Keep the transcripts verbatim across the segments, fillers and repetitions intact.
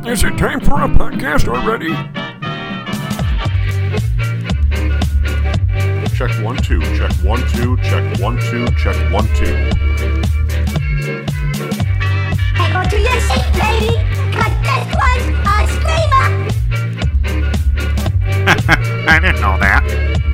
Is it time for a podcast already? Check one, two, check one, two, check one, two, check one, two. I go to your seat, lady, cause this one's a screamer. I didn't know that.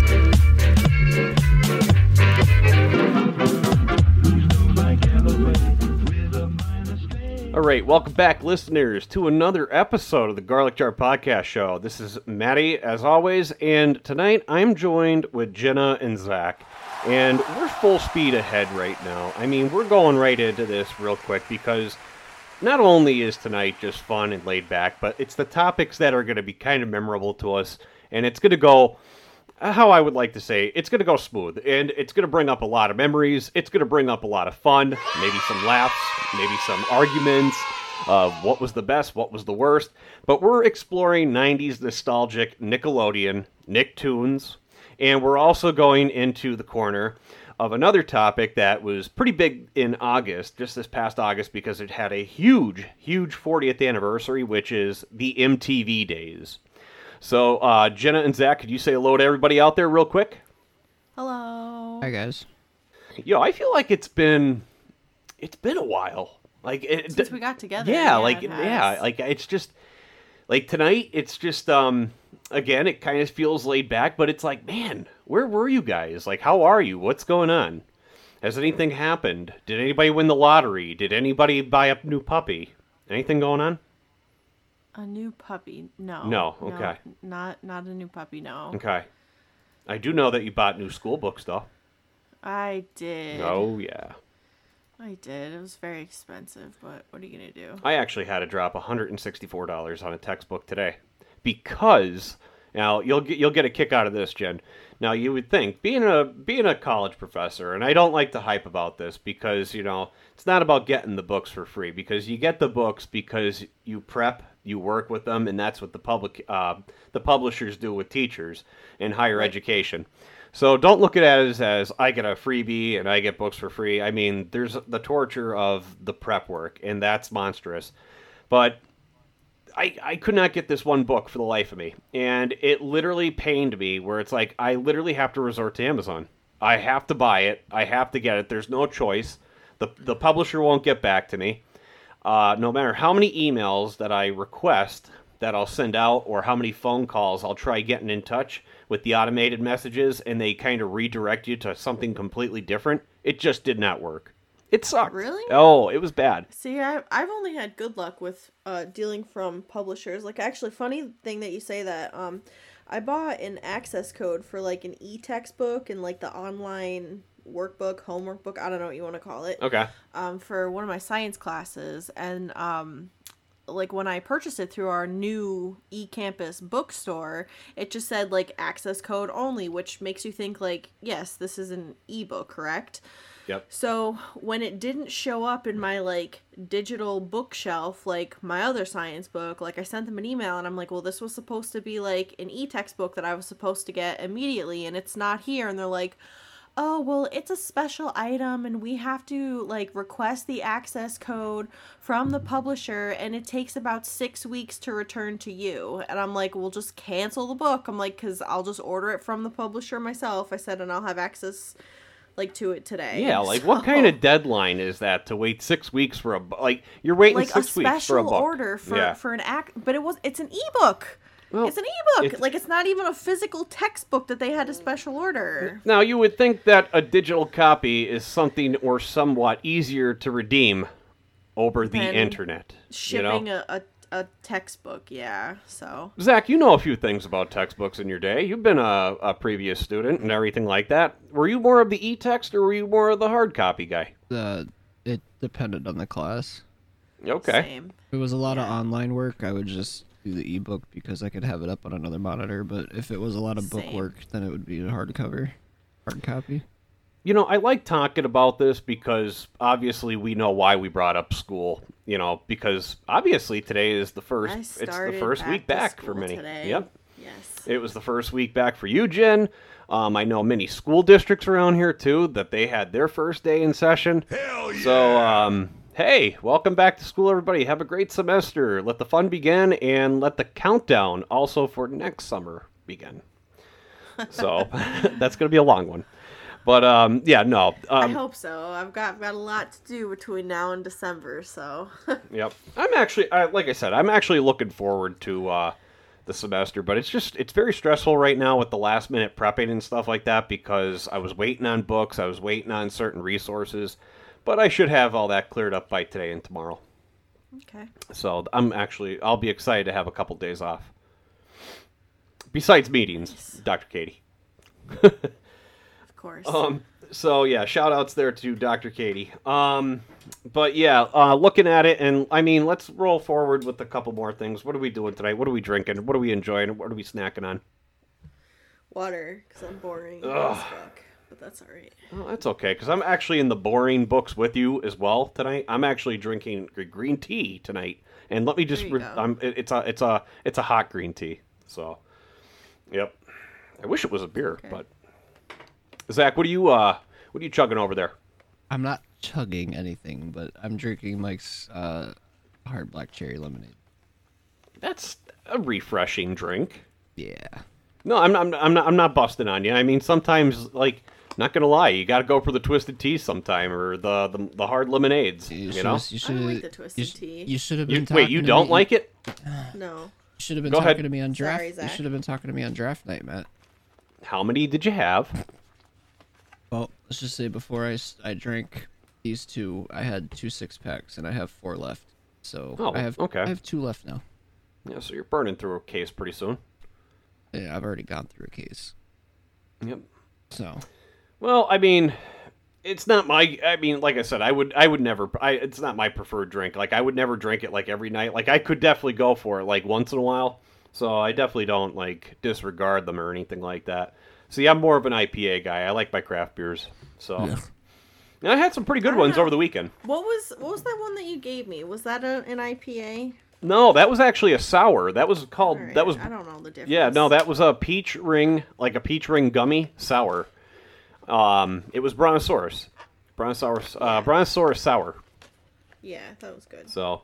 All right, welcome back, listeners, to another episode of the Garlic Jar Podcast Show. This is Maddie, as always, and tonight I'm joined with Jenna and Zach, and we're full speed ahead right now. I mean, we're going right into this real quick because not only is tonight just fun and laid back, but it's the topics that are going to be kind of memorable to us, and it's going to go, how I would like to say, it's going to go smooth, and it's going to bring up a lot of memories, it's going to bring up a lot of fun, maybe some laughs, maybe some arguments of what was the best, what was the worst, but we're exploring nineties nostalgic Nickelodeon, Nicktoons, and we're also going into the corner of another topic that was pretty big in August, just this past August, because it had a huge, huge fortieth anniversary, which is the M T V days. So, uh, Jenna and Zach, could you say hello to everybody out there real quick? Hello. Hi, guys. Yo, I feel like it's been, it's been a while. Like it, Since we got together. Yeah, yeah like, it has. yeah, like it's just, like tonight, it's just, um, again, it kind of feels laid back, but it's like, man, where were you guys? Like, how are you? What's going on? Has anything happened? Did anybody win the lottery? Did anybody buy a new puppy? Anything going on? A new puppy? No. No, okay. No, not not a new puppy. No. Okay. I do know that you bought new school books, though. I did. Oh, yeah. I did. It was very expensive, but what are you gonna do? I actually had to drop one hundred sixty-four dollars on a textbook today because now you'll get you'll get a kick out of this, Jen. Now you would think being a being a college professor, and I don't like to hype about this because you know it's not about getting the books for free, because you get the books because you prep, you work with them, and that's what the public uh, the publishers do with teachers in higher education. So don't look at it as, as I get a freebie and I get books for free. I mean, there's the torture of the prep work, and that's monstrous. But I, I could not get this one book for the life of me. And it literally pained me where it's like I literally have to resort to Amazon. I have to buy it. I have to get it. There's no choice. The, the publisher won't get back to me. Uh, no matter how many emails that I request that I'll send out or how many phone calls I'll try getting in touch with the automated messages and they kind of redirect you to something completely different, it just did not work. It sucked. Really? Oh, it was bad. See, I, I've only had good luck with uh, dealing from publishers. Like, actually, funny thing that you say that. Um, I bought an access code for, like, an e-textbook and, like, the online workbook, homework book, I don't know what you want to call it. Okay. Um, for one of my science classes. And, um... like when I purchased it through our new eCampus bookstore, it just said like access code only, which makes you think like, yes, this is an ebook, correct? Yep. So when it didn't show up in my like digital bookshelf, like my other science book, like I sent them an email and I'm like, well, this was supposed to be like an e-textbook that I was supposed to get immediately and it's not here. And they're like, oh, well, it's a special item and we have to, like, request the access code from the publisher and it takes about six weeks to return to you. And I'm like, well, just cancel the book. I'm like, because I'll just order it from the publisher myself. I said, and I'll have access, like, to it today. Yeah, like, so, what kind of deadline is that to wait six weeks for a book? Like, you're waiting like six a weeks for a book. special order for, yeah. for an act, but it was, it's an ebook. Well, it's an ebook. It's, like, it's not even a physical textbook that they had to special order. Now, you would think that a digital copy is something or somewhat easier to redeem over the Than internet. Shipping you know? a, a, a textbook, yeah, so. Zach, you know a few things about textbooks in your day. You've been a, a previous student and everything like that. Were you more of the e-text or were you more of the hard copy guy? Uh, it depended on the class. Okay. Same. If it was a lot Yeah. of online work, I would just do the ebook because I could have it up on another monitor. But if it was a lot of book Same. work, then it would be a hardcover, hard copy. You know, I like talking about this because obviously we know why we brought up school. You know, because obviously today is the first. I It's the started first back week to back for school many. today. Yep. Yes. It was the first week back for you, Jen. Um, I know many school districts around here too that they had their first day in session. Hell yeah! So, um, Hey, welcome back to school, everybody. Have a great semester. Let the fun begin, and let the countdown also for next summer begin. So that's going to be a long one. But, um, yeah, no. Um, I hope so. I've got, got a lot to do between now and December, so. Yep. I'm actually, I, like I said, I'm actually looking forward to uh, the semester, but it's just, it's very stressful right now with the last minute prepping and stuff like that because I was waiting on books, I was waiting on certain resources. But I should have all that cleared up by today and tomorrow. Okay. So I'm actually, I'll be excited to have a couple days off. Besides meetings, nice. Doctor Katie. Of course. Um. So yeah, shout outs there to Doctor Katie. Um. But yeah, uh, looking at it, and I mean, let's roll forward with a couple more things. What are we doing tonight? What are we drinking? What are we enjoying? What are we snacking on? Water, because I'm boring. Ugh. But that's all right. Well, that's okay, because I'm actually in the boring books with you as well tonight. I'm actually drinking green tea tonight, and let me just, re- I'm, it, it's a, it's a, it's a hot green tea. So, yep. I wish it was a beer, okay. But Zach, what are you, uh, what are you chugging over there? I'm not chugging anything, but I'm drinking Mike's uh, hard black cherry lemonade. That's a refreshing drink. Yeah. No, I'm, I'm, I'm not, I'm not busting on you. I mean, sometimes like. Not gonna lie, you got to go for the twisted tea sometime, or the the, the hard lemonades. You, you know, you I don't like the twisted you, tea. You should have been. You, talking wait, you to don't me. like it? No. You should have been go talking ahead. to me on draft. Sorry, Zach. You should have been talking to me on draft night, Matt. How many did you have? Well, let's just say before I, I drank these two, I had two six packs, and I have four left. So oh, I have okay. I have two left now. Yeah, so you're burning through a case pretty soon. Yeah, I've already gone through a case. Yep. So. Well, I mean, it's not my. I mean, like I said, I would. I would never. I. It's not my preferred drink. Like I would never drink it like every night. Like I could definitely go for it like once in a while. So I definitely don't like disregard them or anything like that. See, I'm more of an I P A guy. I like my craft beers. So. Yeah. And I had some pretty good ones know. over the weekend. What was what was that one that you gave me? Was that a, an I P A? No, that was actually a sour. That was called. Right. That was. I don't know the difference. Yeah, no, that was a peach ring, like a peach ring gummy sour. Um, it was Brontosaurus, Brontosaurus, uh, Brontosaurus sour. Yeah, that was good. So,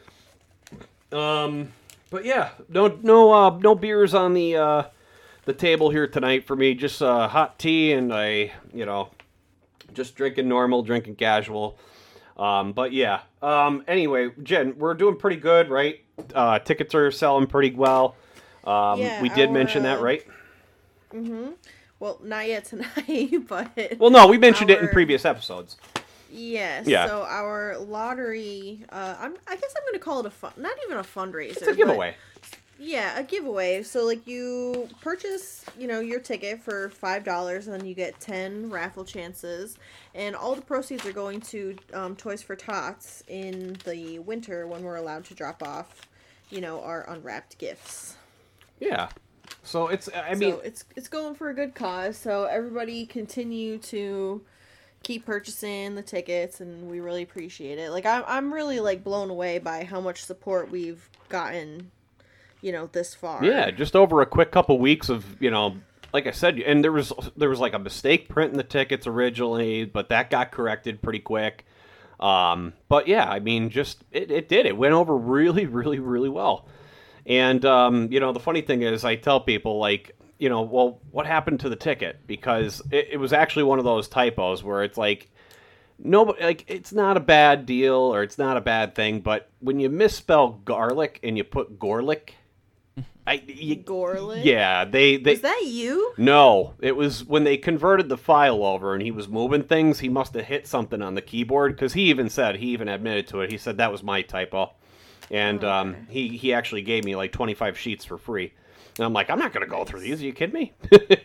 um, but yeah, no, no, uh, no beers on the uh, the table here tonight for me. Just uh, hot tea, and I, you know, just drinking normal, drinking casual. Um, but yeah. Um, anyway, Jen, we're doing pretty good, right? Uh, tickets are selling pretty well. Um, yeah, we did our, mention that, right? Mm-hmm. Well, not yet tonight, but... Well, no, we mentioned our, it in previous episodes. Yes. Yeah. So our lottery, uh, I'm, I guess I'm going to call it a fun, not even a fundraiser. It's a giveaway. Yeah, a giveaway. So, like, you purchase, you know, your ticket for five dollars, and then you get ten raffle chances. And all the proceeds are going to um, Toys for Tots in the winter when we're allowed to drop off, you know, our unwrapped gifts. Yeah. So, it's, I mean... So, it's, it's going for a good cause. So, everybody continue to keep purchasing the tickets, and we really appreciate it. Like, I'm, I'm really, like, blown away by how much support we've gotten... you know, this far. Yeah, just over a quick couple weeks of, you know, like I said, and there was there was like a mistake printing the tickets originally, but that got corrected pretty quick. Um, but yeah, I mean, just it, it did. It went over really, really, really well. And um, you know, the funny thing is, I tell people like, you know, well, what happened to the ticket? Because it, it was actually one of those typos where it's like, no, like it's not a bad deal or it's not a bad thing, but when you misspell garlic and you put Gorlick. I, you, Gorlick? Yeah, they, they... Was that you? No, it was when they converted the file over and he was moving things, he must have hit something on the keyboard, because he even said, he even admitted to it, he said that was my typo. And oh, okay. um, he, he actually gave me like twenty-five sheets for free. And I'm like, I'm not going to go through these, are you kidding me?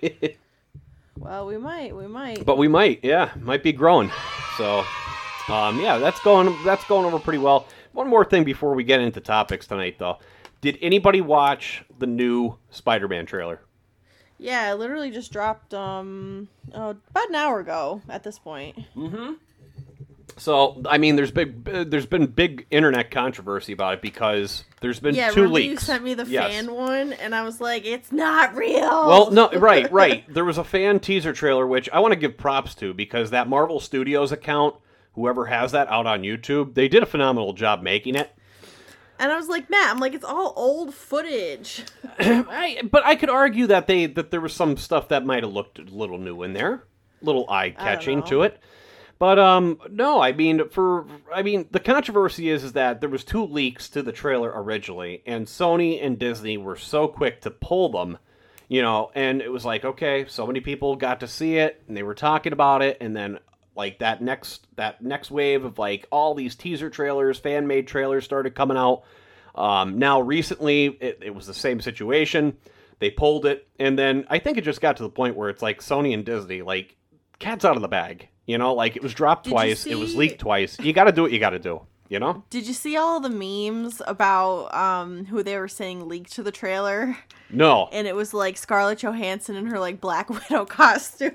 Well, we might, we might. But we might, yeah, might be growing. So, um, yeah, that's going, that's going over pretty well. One more thing before we get into topics tonight, though. Did anybody watch the new Spider-Man trailer? Yeah, it literally just dropped um oh, about an hour ago at this point. Mm-hmm. So, I mean, there's big, there's been big internet controversy about it because there's been yeah, two remember leaks. You sent me the yes. fan one, and I was like, "It's not real." Well, no, right, right. There was a fan teaser trailer, which I want to give props to because that Marvel Studios account whoever has that out on YouTube, they did a phenomenal job making it. And I was like, Matt, I'm like, it's all old footage. I, but I could argue that they that there was some stuff that might have looked a little new in there, a little eye-catching to it. But um, no, I mean, for I mean, the controversy is is that there was two leaks to the trailer originally, and Sony and Disney were so quick to pull them, you know, and it was like, okay, so many people got to see it, and they were talking about it, and then like that next that next wave of like all these teaser trailers, fan made trailers started coming out. Um, now recently, it, it was the same situation. They pulled it, and then I think it just got to the point where it's like Sony and Disney, like, cat's out of the bag. You know, like it was dropped Did twice, see... it was leaked twice. You got to do what you got to do. You know? Did you see all the memes about um who they were saying leaked to the trailer? No. And it was like Scarlett Johansson in her like Black Widow costume.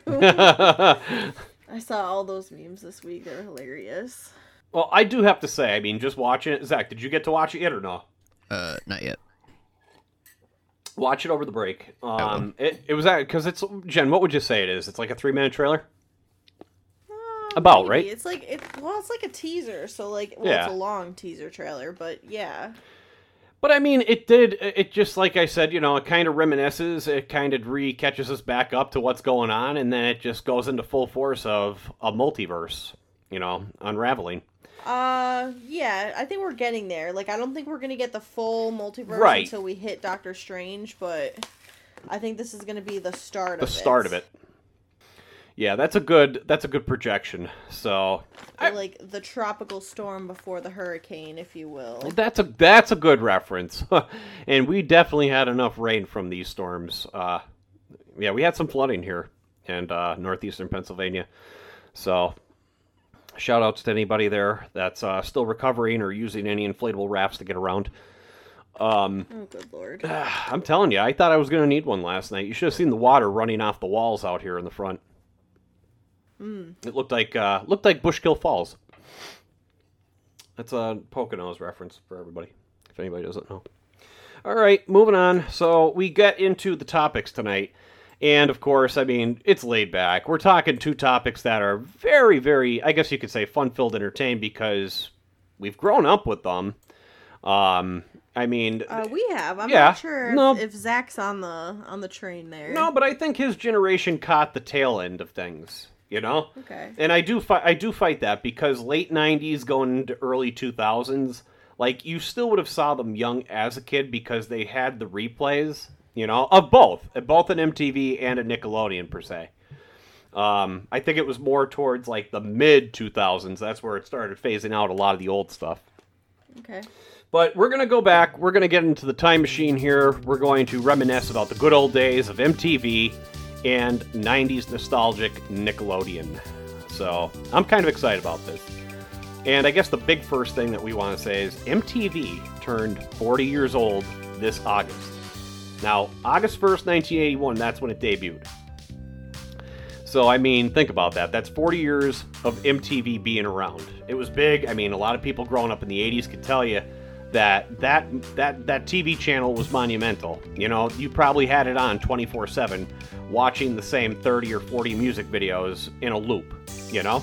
I saw all those memes this week. They're hilarious. Well, I do have to say, I mean, just watching it. Zach, did you get to watch it yet or no? Uh, not yet. Watch it over the break. Um, it, it was because it's Jen. What would you say it is? It's like a three minute trailer. Uh, About maybe. right? It's like it. Well, it's like a teaser. So like, well, Yeah. it's a long teaser trailer, but yeah. But I mean, it did. It just like I said, you know, it kind of reminisces. It kind of re-catches us back up to what's going on, and then it just goes into full force of a multiverse. You know, unraveling. Uh, yeah, I think we're getting there. Like, I don't think we're gonna get the full multiverse Right. until we hit Doctor Strange, but I think this is gonna be the start The of it. start of it. Yeah, that's a good. That's a good projection. So, I, Like the tropical storm before the hurricane, if you will. that's a that's a good reference. And we definitely had enough rain from these storms. Uh, yeah, we had some flooding here in uh, northeastern Pennsylvania. So, shout outs to anybody there that's uh, still recovering or using any inflatable rafts to get around. Um, Oh, good lord. I'm telling you, I thought I was going to need one last night. You should have seen the water running off the walls out here in the front. Mm. It looked like uh, looked like Bushkill Falls. That's a Poconos reference for everybody, if anybody doesn't know. All right, moving on. So we get into the topics tonight. And, of course, I mean, it's laid back. We're talking two topics that are very, very, I guess you could say, fun-filled, entertained, because we've grown up with them. Um, I mean... Uh, we have. I'm yeah, not sure if, no. if Zach's on the on the train there. No, but I think his generation caught the tail end of things, you know? Okay. And I do, fi- I do fight that, because late nineties going into early two thousands, like, you still would have saw them young as a kid because they had the replays... You know, of both, both an M T V and a Nickelodeon per se. Um, I think it was more towards like the mid two thousands. That's where it started phasing out a lot of the old stuff. Okay. But we're gonna go back. We're gonna get into the time machine here. We're going to reminisce about the good old days of M T V and nineties nostalgic Nickelodeon. So I'm kind of excited about this. And I guess the big first thing that we want to say is M T V turned forty years old this August. Now, August first, nineteen eighty-one, that's when it debuted. So, I mean, think about that. That's forty years of M T V being around. It was big. I mean, a lot of people growing up in the eighties could tell you that that that, that T V channel was monumental. You know, you probably had it on twenty-four seven, watching the same thirty or forty music videos in a loop, you know?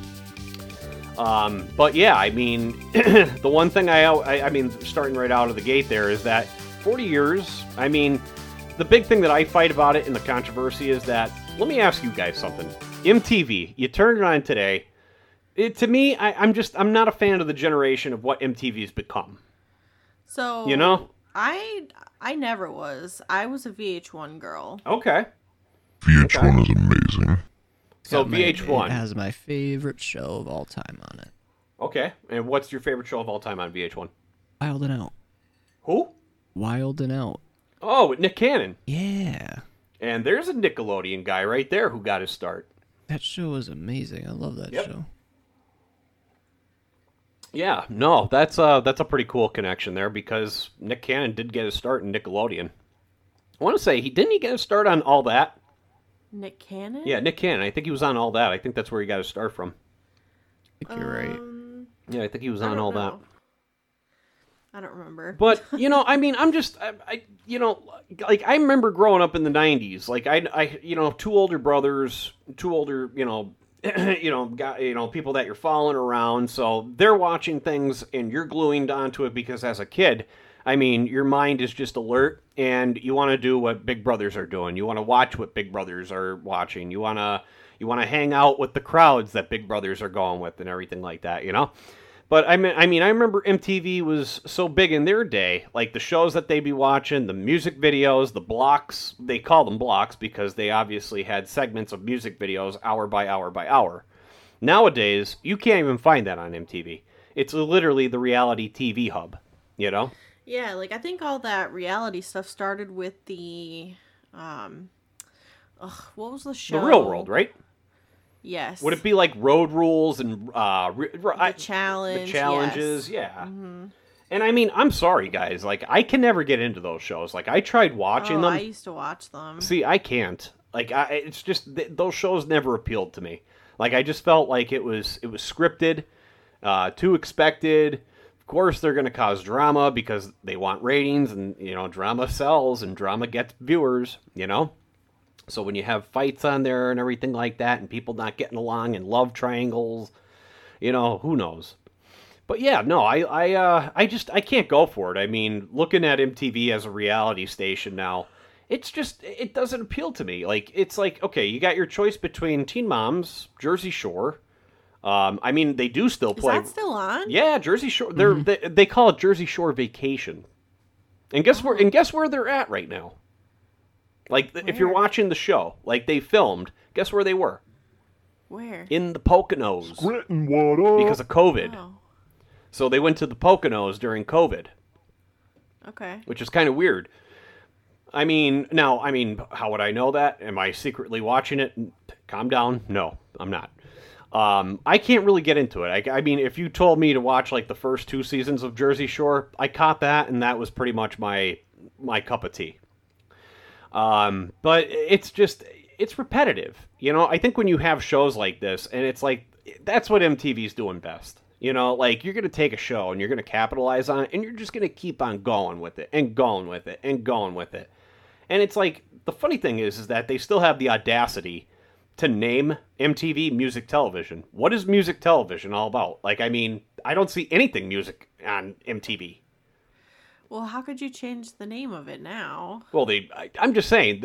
Um, but yeah, I mean, the one thing I, I, I mean, starting right out of the gate there is that forty years, I mean, the big thing that I fight about it and the controversy is that, let me ask you guys something. M T V, you turn it on today, it, to me, I, I'm just, I'm not a fan of the generation of what M T V's become. So, You know? I I never was. I was a V H one girl. Okay. V H one is amazing. So Got my- V H one. It has my favorite show of all time on it. Okay. And what's your favorite show of all time on V H one? Wild and Out. Who? Wild and Out. Oh, with Nick Cannon. Yeah. And there's a Nickelodeon guy right there who got his start. That show is amazing. I love that Yep. show. Yeah, no, that's uh that's a pretty cool connection there because Nick Cannon did get his start in Nickelodeon. I want to say he didn't he get his start on All That? Nick Cannon? Yeah, Nick Cannon. I think he was on All That. I think that's where he got his start from. I think you're right. Um, Yeah, I think he was I on don't All know. That. I don't remember. But you know, I mean, I'm just, I, I, you know, like I remember growing up in the nineties. Like I, I, you know, two older brothers, two older, you know, you know, got, you know, people that you're following around. So they're watching things and you're gluing onto it because as a kid, I mean, your mind is just alert and you want to do what Big Brothers are doing. You want to watch what Big Brothers are watching. You want to you want to hang out with the crowds that Big Brothers are going with and everything like that, you know? But I mean, I mean, I remember M T V was so big in their day, like the shows that they'd be watching, the music videos, the blocks. They call them blocks because they obviously had segments of music videos hour by hour by hour. Nowadays, you can't even find that on M T V. It's literally the reality T V hub, you know? Yeah, like I think all that reality stuff started with the, um, ugh, what was the show? The Real World, right? Yes. Would it be like Road Rules and uh, re- re- I- the challenge? the challenges? Yes. Yeah. Mm-hmm. And I mean, I'm sorry, guys. Like, I can never get into those shows. Like, I tried watching oh, them. I used to watch them. See, I can't. Like, I, it's just th- those shows never appealed to me. Like, I just felt like it was it was scripted, uh, too expected. Of course, they're going to cause drama because they want ratings, and you know, drama sells, and drama gets viewers. You know. So when you have fights on there and everything like that, and people not getting along, and love triangles, you know, who knows? But yeah, no, I, I, uh, I just, I can't go for it. I mean, looking at M T V as a reality station now, it's just, it doesn't appeal to me. Like, it's like, okay, you got your choice between Teen Moms, Jersey Shore. Um, I mean, they do still play. Is that still on? Yeah, Jersey Shore. They're, mm-hmm. they they call it Jersey Shore Vacation. And guess oh. where? And guess where they're at right now? Like, where? If you're watching the show, like they filmed, guess where they were? Where? In the Poconos. Squirting water. Because of COVID. Oh. So they went to the Poconos during COVID. Okay. Which is kind of weird. I mean, now, I mean, how would I know that? Am I secretly watching it? Calm down. No, I'm not. Um, I can't really get into it. I, I mean, if you told me to watch, like, the first two seasons of Jersey Shore, I caught that, and that was pretty much my my cup of tea. Um, but it's just, it's repetitive. You know, I think when you have shows like this, and it's like, that's what M T V's doing best. You know, like, you're going to take a show, and you're going to capitalize on it, and you're just going to keep on going with it, and going with it, and going with it. And it's like, the funny thing is, is that they still have the audacity to name M T V music television. What is music television all about? Like, I mean, I don't see anything music on M T V. Well, how could you change the name of it now? Well, they. I, I'm just saying.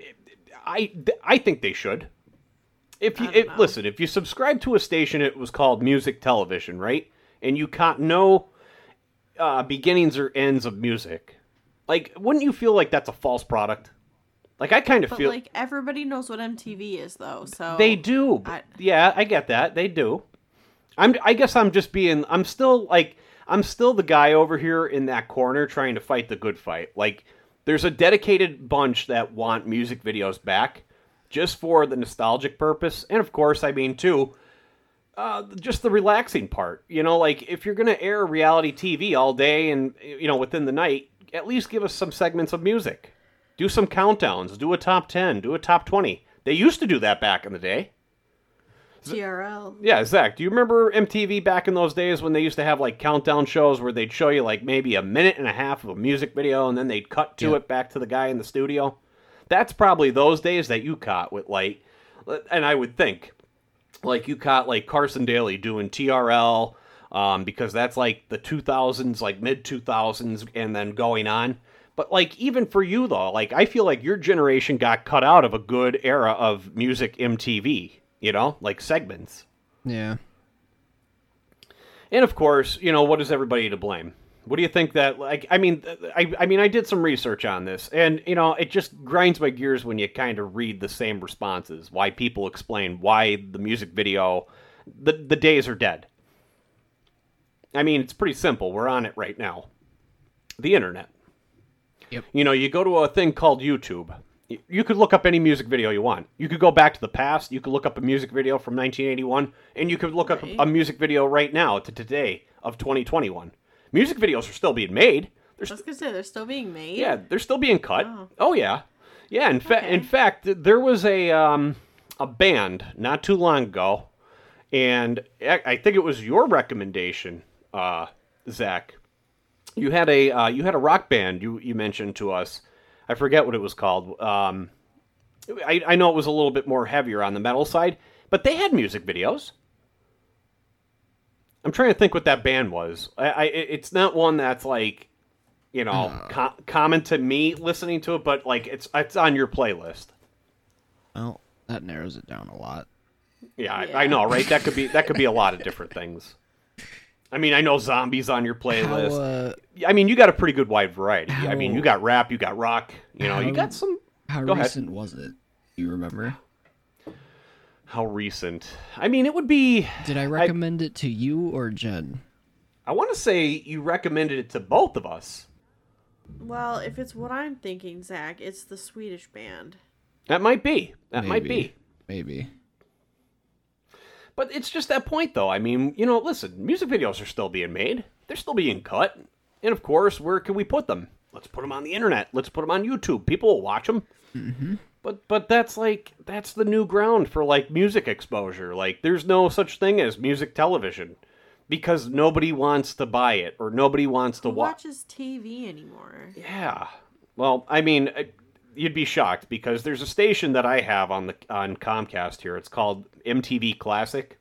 I I think they should. If you if, listen, if you subscribe to a station, it was called Music Television, right? And you caught no uh, beginnings or ends of music. Like, wouldn't you feel like that's a false product? Like, I kind of but feel like everybody knows what M T V is, though. So they do. I... Yeah, I get that. They do. I'm. I guess I'm just being. I'm still like. I'm still the guy over here in that corner trying to fight the good fight. Like, there's a dedicated bunch that want music videos back just for the nostalgic purpose. And, of course, I mean, too, uh, just the relaxing part. You know, like, if you're going to air reality T V all day and, you know, within the night, at least give us some segments of music. Do some countdowns. Do a top ten. Do a top twenty. They used to do that back in the day. T R L. Yeah, Zach, do you remember M T V back in those days when they used to have, like, countdown shows where they'd show you, like, maybe a minute and a half of a music video and then they'd cut to yeah. it back to the guy in the studio? That's probably those days that you caught with, like, and I would think, like, you caught, like, Carson Daly doing T R L, um, because that's, like, the two thousands, like, mid two thousands, and then going on. But, like, even for you, though, like, I feel like your generation got cut out of a good era of music M T V. You know, like segments. Yeah. And of course, you know, what is everybody to blame? What do you think that, like, I mean, I, I mean, I did some research on this, and, you know, it just grinds my gears when you kind of read the same responses, why people explain why the music video, the, the days are dead. I mean, it's pretty simple. We're on it right now. The internet. Yep. You know, you go to a thing called YouTube. You could look up any music video you want. You could go back to the past. You could look up a music video from nineteen eighty-one, and you could look right. up a music video right now to today of twenty twenty-one. Music videos are still being made. They're I was gonna say they're still being made. Yeah, they're still being cut. Oh, oh yeah, yeah. In fact, okay. in fact, there was a um, a band not too long ago, and I think it was your recommendation, uh, Zach. You had a uh, you had a rock band you you mentioned to us. I forget what it was called. Um, I, I know it was a little bit more heavier on the metal side, But they had music videos. I'm trying to think what that band was. I, I it's not one that's like, you know, Uh. co- common to me listening to it, but like it's it's on your playlist. Well, that narrows it down a lot. Yeah, Yeah. I, I know, right? That could be that could be a lot of different things. I mean, I know Zombies on your playlist. How, uh, I mean, you got a pretty good wide variety. I How- mean, you got rap, you got rock. You know, you How- got some. how Go ahead. recent was it? Do you remember? How recent? I mean, it would be. Did I recommend it to you or Jen? I want to say you recommended it to both of us. Well, if it's what I'm thinking, Zach, it's the Swedish band. That might be. That might be. Maybe. But it's just that point, though. I mean, you know, listen, music videos are still being made. They're still being cut. And, of course, where can we put them? Let's put them on the internet. Let's put them on YouTube. People will watch them. Mm-hmm. But but that's, like, that's the new ground for, like, music exposure. Like, there's no such thing as music television. Because nobody wants to buy it. Or nobody wants to Who watch. watches T V anymore? Yeah. Well, I mean, I- you'd be shocked because there's a station that I have on the on Comcast here. It's called M T V Classic.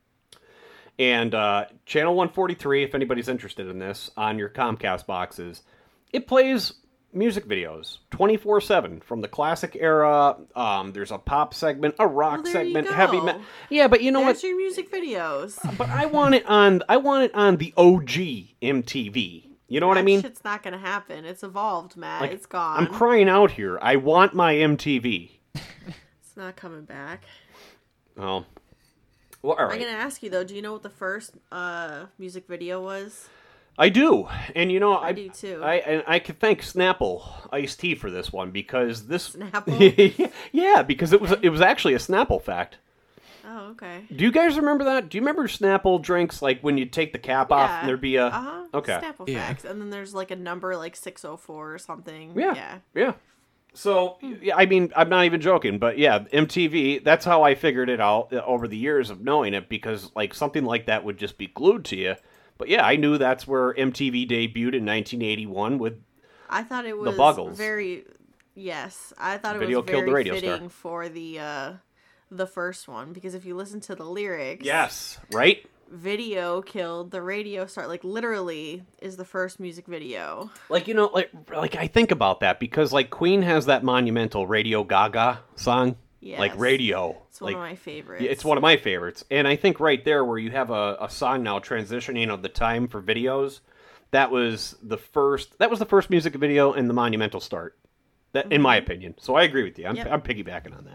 And uh, channel one forty-three, if anybody's interested in this, on your Comcast boxes, it plays music videos twenty-four seven from the classic era. Um, there's a pop segment, a rock Well, there you segment, heavy go. metal. Yeah, but you know There's what? your music videos. But I want it on. I want it on the O G M T V. You know what I That mean? shit's not gonna happen. It's evolved, Matt. Like, it's gone. I'm crying out here. I want my M T V. It's not coming back. Oh. Well, all I'm right. gonna ask you though. Do you know what the first uh, music video was? I do, and you know, I, I do, too. I and I could thank Snapple Iced Tea for this one because this. Snapple? Yeah, because it was it was actually a Snapple fact. Oh, okay. Do you guys remember that? Do you remember Snapple drinks like when you take the cap off Yeah. and there'd be a Uh huh. okay. Snapple Yeah. facts, and then there's like a number like six oh four or something. Yeah. Yeah. Yeah. So, yeah, I mean, I'm not even joking, but yeah, M T V, that's how I figured it out over the years of knowing it, because, like, something like that would just be glued to you. But yeah, I knew that's where M T V debuted in nineteen eighty-one with, I thought it was Buggles. very. Yes, I thought it Video was killed very the radio fitting star. for the uh, the first one, because if you listen to the lyrics, yes, right? video killed the radio star. Like literally, is the first music video. Like, you know, like, like I think about that because, like, Queen has that monumental Radio Gaga song. Like, Yes. Radio. It's one like, of my favorites. Yeah, it's one of my favorites. And I think right there where you have a, a song now transitioning of the time for videos, that was the first that was the first music video and the monumental start. That in my opinion. So I agree with you. I'm Yep. I'm piggybacking on that.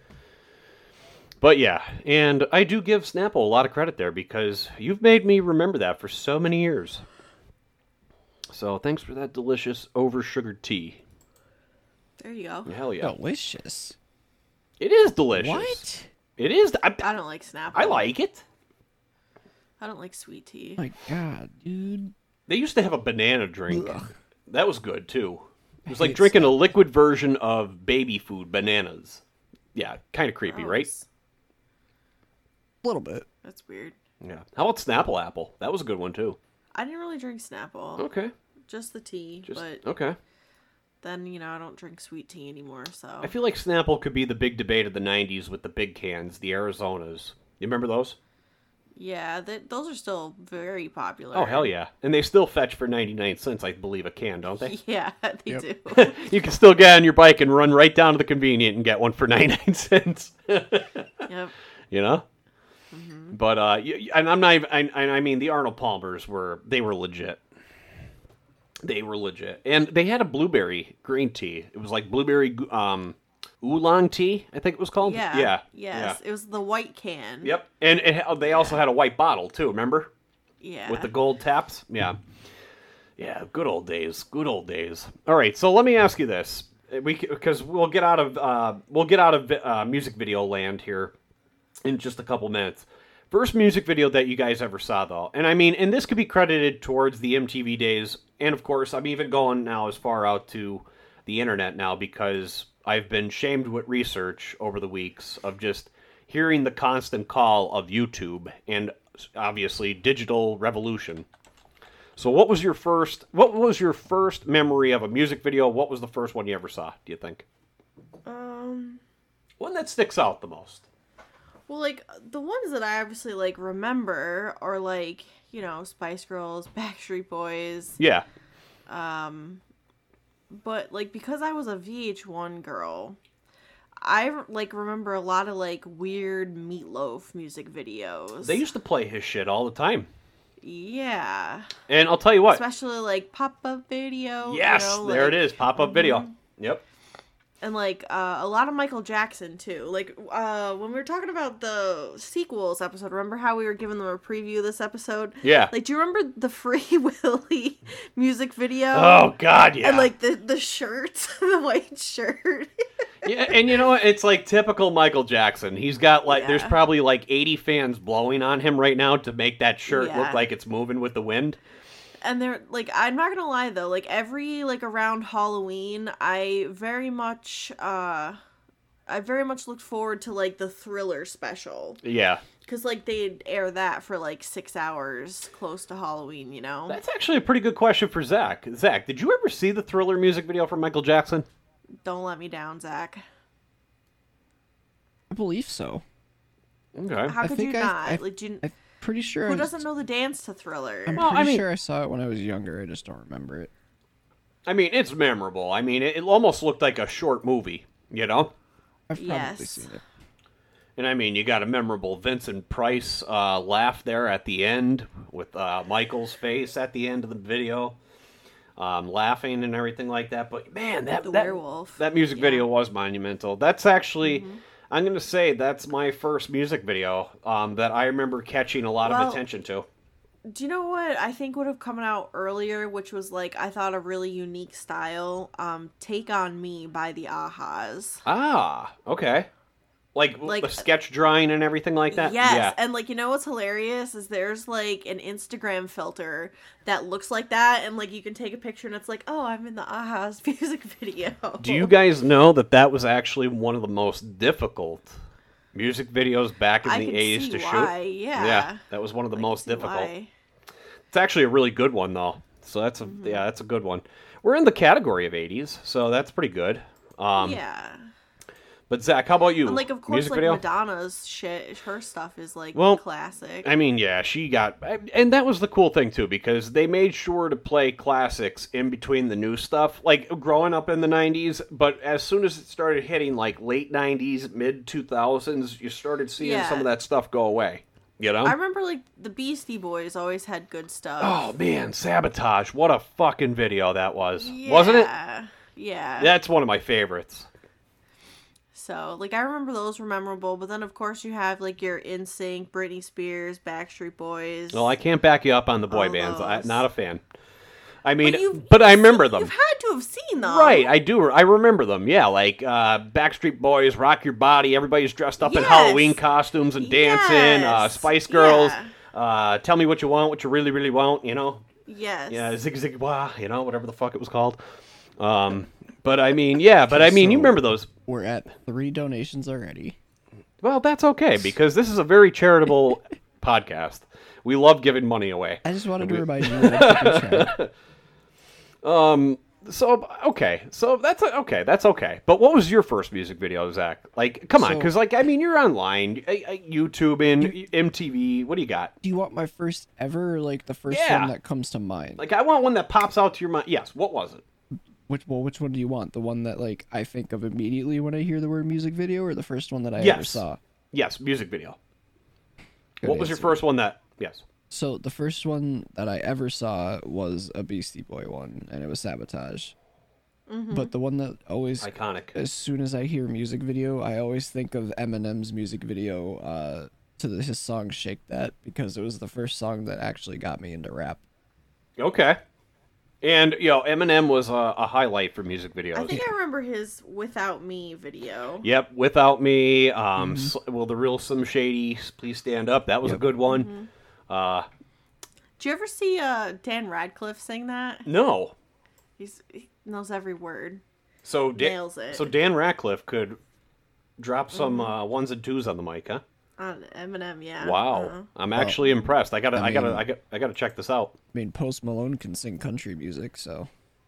But yeah, and I do give Snapple a lot of credit there because you've made me remember that for so many years. So thanks for that delicious over-sugared tea. There you go. Hell yeah. Delicious. It is delicious. What? It is. I, I don't like Snapple. I like it. I don't like sweet tea. My God, dude. They used to have a banana drink. Ugh. That was good too. It was I like hate drinking a liquid version of baby food, bananas. Yeah, kind of creepy, right? Gross. A little bit. That's weird. Yeah. How about Snapple Apple? That was a good one too. I didn't really drink Snapple. Okay. Just the tea, Just but okay. then you know I don't drink sweet tea anymore. So I feel like Snapple could be the big debate of the nineties with the big cans, the Arizonas. You remember those? yeah, th- those are still very popular. Oh hell yeah! And they still fetch for ninety-nine cents, I believe, a can, don't they? Yeah, they Yep. do. You can still get on your bike and run right down to the convenient and get one for ninety-nine cents. Yep. You know? But uh, y- y- and I'm not even. I, I mean, the Arnold Palmers were they were legit. They were legit, and they had a blueberry green tea. It was like blueberry gu- um, oolong tea, I think it was called. Yeah. yeah, Yes, yeah. it was the white can. Yep, and it, ha- they also had a white bottle too. Remember, Yeah. with the gold taps. Yeah, yeah. Good old days. Good old days. All right, so let me ask you this: we because we'll get out of uh, we'll get out of uh, music video land here in just a couple minutes. First music video that you guys ever saw, though. And I mean, and this could be credited towards the M T V days. And of course, I'm even going now as far out to the internet now because I've been shamed with research over the weeks of just hearing the constant call of YouTube and obviously digital revolution. So what was your first, what was your first memory of a music video? What was the first one you ever saw, do you think? Um. One that sticks out the most. Well, like the ones that I obviously like remember are like, you know, Spice Girls, Backstreet Boys. Yeah. Um, but like because I was a V H one girl, I like remember a lot of like weird Meatloaf music videos. They used to play his shit all the time. Yeah. And I'll tell you what. Especially like pop-up video. Yes, you know, there like, it is. Pop-up video. Yep. And like uh, a lot of Michael Jackson too. Like uh, when we were talking about the sequels episode, remember how we were giving them a preview of this episode? Yeah. Like, do you remember the Free Willy music video? Oh God, yeah. And like the the shirt, the white shirt. Yeah, and you know what? It's like typical Michael Jackson. He's got like, Yeah. there's probably like eighty fans blowing on him right now to make that shirt Yeah. look like it's moving with the wind. And they're like, I'm not gonna lie though, like every like around Halloween, I very much, uh, I very much looked forward to like the Thriller special, Yeah. because like they'd air that for like six hours close to Halloween, you know. That's actually a pretty good question for Zach. Zach, did you ever see the Thriller music video from Michael Jackson? Don't let me down, Zach. I believe so. Okay. How I could think you I- not? I- like, do you, I'm pretty sure. who I doesn't just- know the dance to Thriller? I'm Well, I pretty mean- sure I saw it when I was younger. I just don't remember it. I mean, it's memorable. I mean, it, it almost looked like a short movie, you know? I've probably Yes. seen it. And I mean, you got a memorable Vincent Price uh, laugh there at the end with uh, Michael's face at the end of the video, um, laughing and everything like that. But man, that The that, werewolf. that music Yeah. video was monumental. That's actually, I'm going to say that's my first music video um, that I remember catching a lot Well, of attention to. Do you know what I think would have come out earlier, which was like I thought a really unique style? Um, "Take on Me" by the Ahas. Ah, okay. Like, Like- the sketch drawing and everything like that? Yes, Yeah. and like you know what's hilarious is there's like an Instagram filter that looks like that, and like you can take a picture and it's like, oh, I'm in the Ahas music video. Do you guys know that that was actually one of the most difficult music videos back in I the can eighties see to why, shoot? yeah. Yeah, that was one of the I can most see difficult. why. It's actually a really good one though. So that's a Mm-hmm. yeah, that's a good one. We're in the category of eighties, so that's pretty good. Um, Yeah, But Zach, how about you? and like of course music like video? Madonna's shit, her stuff is like Well, classic. I mean, yeah, she got, and that was the cool thing too, because they made sure to play classics in between the new stuff, like growing up in the nineties. But as soon as it started hitting like late nineties, mid two thousands, you started seeing Yeah. some of that stuff go away. You know? I remember like the Beastie Boys always had good stuff. Oh man, Sabotage! What a fucking video that was, wasn't it? Yeah, yeah. That's one of my favorites. So, like, I remember those were memorable, but then, of course, you have, like, your N Sync, Britney Spears, Backstreet Boys. Well, I can't back you up on the boy All bands. I'm those. not a fan. I mean, But, you've, but I you've remember seen- them. You've had to have seen them. Right, I do. I remember them. Yeah, like uh, Backstreet Boys, Rock Your Body. Everybody's dressed up in Yes. Halloween costumes and dancing. Uh, Yes. Spice Girls. Yeah. Uh, Tell Me What You Want, What You Really, Really Want. You know. Yes. Yeah, Zig Zig Wah. You know, whatever the fuck it was called. Um, but I mean, yeah. But I mean, you So- remember those? We're at three donations already. Well, that's okay because this is a very charitable podcast. We love giving money away. I just wanted to remind you that I'm keeping track. Um. So okay, so that's okay. That's okay. But what was your first music video, Zach? Like, come on, So- because like I mean, you're online, uh, uh, YouTube and M T V. What do you got? Do you want my first ever, or like the first Yeah. one that comes to mind? Like, I want one that pops out to your mind. Yes. What was it? Which well, which one do you want? The one that like I think of immediately when I hear the word music video, or the first one that I ever Yes. saw? Yes, music video. Good what was your answer. first one that? Yes. So the first one that I ever saw was a Beastie Boy one, and it was Sabotage. But the one that always, Iconic. as soon as I hear music video, I always think of Eminem's music video uh, to the, his song "Shake That" because it was the first song that actually got me into rap. Okay. And you know, Eminem was a, a highlight for music videos. I think I remember his Without Me video. Yep, Without Me, um, S- well, the real Slim Shady, Please Stand Up. That was a good one. Uh, Did you ever see uh, Dan Radcliffe sing that? no. He's, he knows every word. So Dan, Nails it. So Dan Ratcliffe could drop some uh, ones and twos on the mic, huh? On Eminem, yeah. Wow, Uh-huh. I'm actually impressed. I gotta, I, I gotta, mean- I gotta, I gotta check this out. I mean, Post Malone can sing country music, so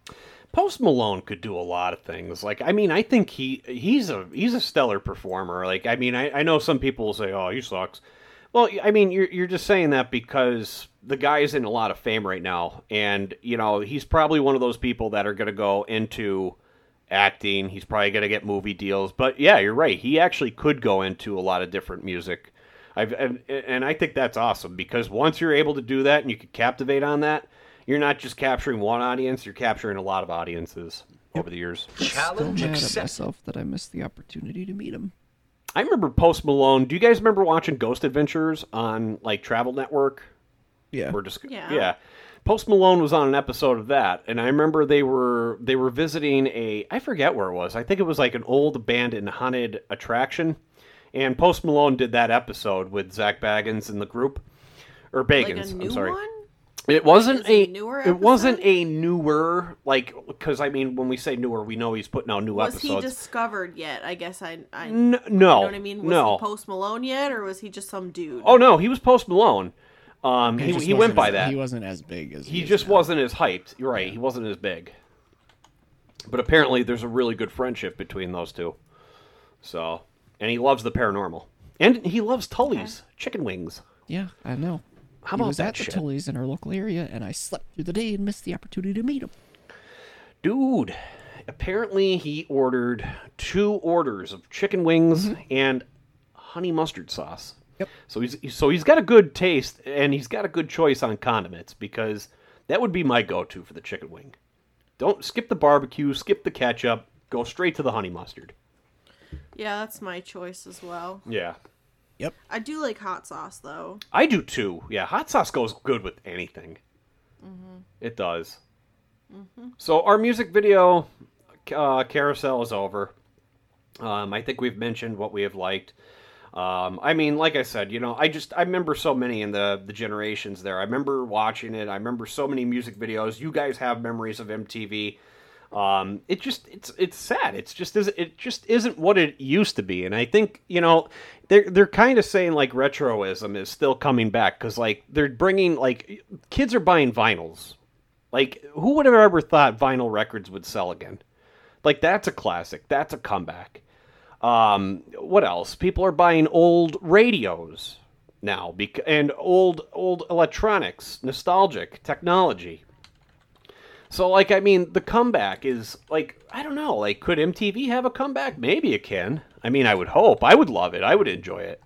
Post Malone could do a lot of things. Like, I mean, I think he he's a he's a stellar performer. Like, I mean, I, I know some people will say, "Oh, he sucks." Well, I mean, you're you're just saying that because the guy's in a lot of fame right now, and you know he's probably one of those people that are going to go into acting. He's probably going to get movie deals. But yeah, you're right. He actually could go into a lot of different music. I've and, and I think that's awesome because once you're able to do that and you can captivate on that, you're not just capturing one audience, you're capturing a lot of audiences over the years. Still mad at myself that I missed the opportunity to meet him. I remember Post Malone. Do you guys remember watching Ghost Adventures on like Travel Network? Yeah. Or just, Yeah. yeah. Post Malone was on an episode of that, and I remember they were they were visiting a I forget where it was. I think it was like an old abandoned haunted attraction, and Post Malone did that episode with Zach Baggins and the group, or Bagans. Like a new I'm sorry. one? It wasn't Is it a a newer it wasn't episode? a newer like because I mean when we say newer we know he's putting out new Was episodes. he discovered yet? I guess I. I N- no, You know what I mean? Was no. he Post Malone yet, or was he just some dude? Oh no, he was Post Malone. Um, he just he went wasn't by as- that. He wasn't as big as He is just now. wasn't as hyped. You're right. He wasn't as big. But apparently, there's a really good friendship between those two. So, and he loves the paranormal, and he loves Tully's chicken wings. Yeah, I know. How he about was that at the shit? Tully's in our local area, and I slept through the day and missed the opportunity to meet him. Dude, apparently he ordered two orders of chicken wings and honey mustard sauce. Yep. So he's so he's got a good taste and he's got a good choice on condiments because that would be my go-to for the chicken wing. Don't skip the barbecue, skip the ketchup, go straight to the honey mustard. Yeah, that's my choice as well. Yeah. Yep. I do like hot sauce though. I do too. Yeah, hot sauce goes good with anything. It does. So our music video uh, carousel is over. Um, I think we've mentioned what we have liked. Um, I mean, like I said, you know, I just I remember so many in the the generations there. I remember watching it. I remember so many music videos. You guys have memories of M T V. Um, it just it's it's sad. It's just is it just isn't what it used to be. And I think you know they're they're kind of saying like retroism is still coming back because like they're bringing like kids are buying vinyls. Like who would have ever thought vinyl records would sell again? Like that's a classic. That's a comeback. Um, what else? People are buying old radios now bec- and old old electronics, nostalgic technology. So, like, I mean, the comeback is, like, I don't know, like, could M T V have a comeback? Maybe it can. I mean, I would hope. I would love it. I would enjoy it.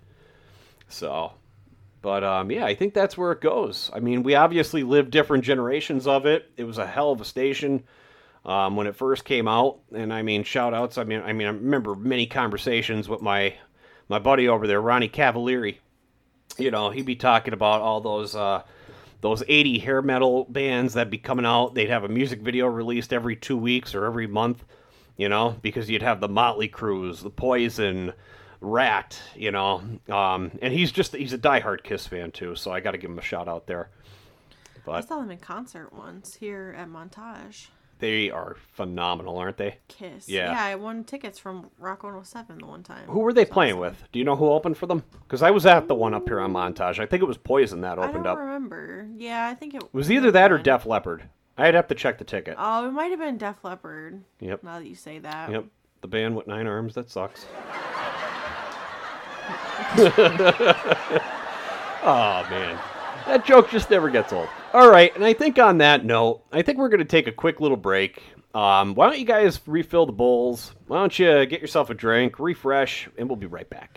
So, but, um, yeah, I think that's where it goes. I mean, we obviously lived different generations of it. It was a hell of a station um, when it first came out. And, I mean, shout-outs. I mean, I mean, I remember many conversations with my, my buddy over there, Ronnie Cavalieri. You know, he'd be talking about all those... Uh, Those eighty hair metal bands that'd be coming out, they'd have a music video released every two weeks or every month, you know, because you'd have the Motley Crues, the Poison, Rat, you know. Um, and he's just, he's a diehard Kiss fan too, so I got to give him a shout out there. I But saw them in concert once here at Montage. they are phenomenal, aren't they? Kiss. Yeah. Yeah, I won tickets from Rock one oh seven the one time. Who were they It's playing awesome. with? Do you know who opened for them? Because I was at the one up here on Montage. I think it was Poison that I opened don't up. remember. Yeah, I think it, It was either that or been. Def Leppard. I'd have to check the ticket. Oh, it might have been Def Leppard. Yep. Now that you say that. Yep. The band with nine arms. That sucks. Oh, man. That joke just never gets old. All right, and I think on that note, I think we're going to take a quick little break. Um, why don't you guys refill the bowls? Why don't you get yourself a drink, refresh, and we'll be right back.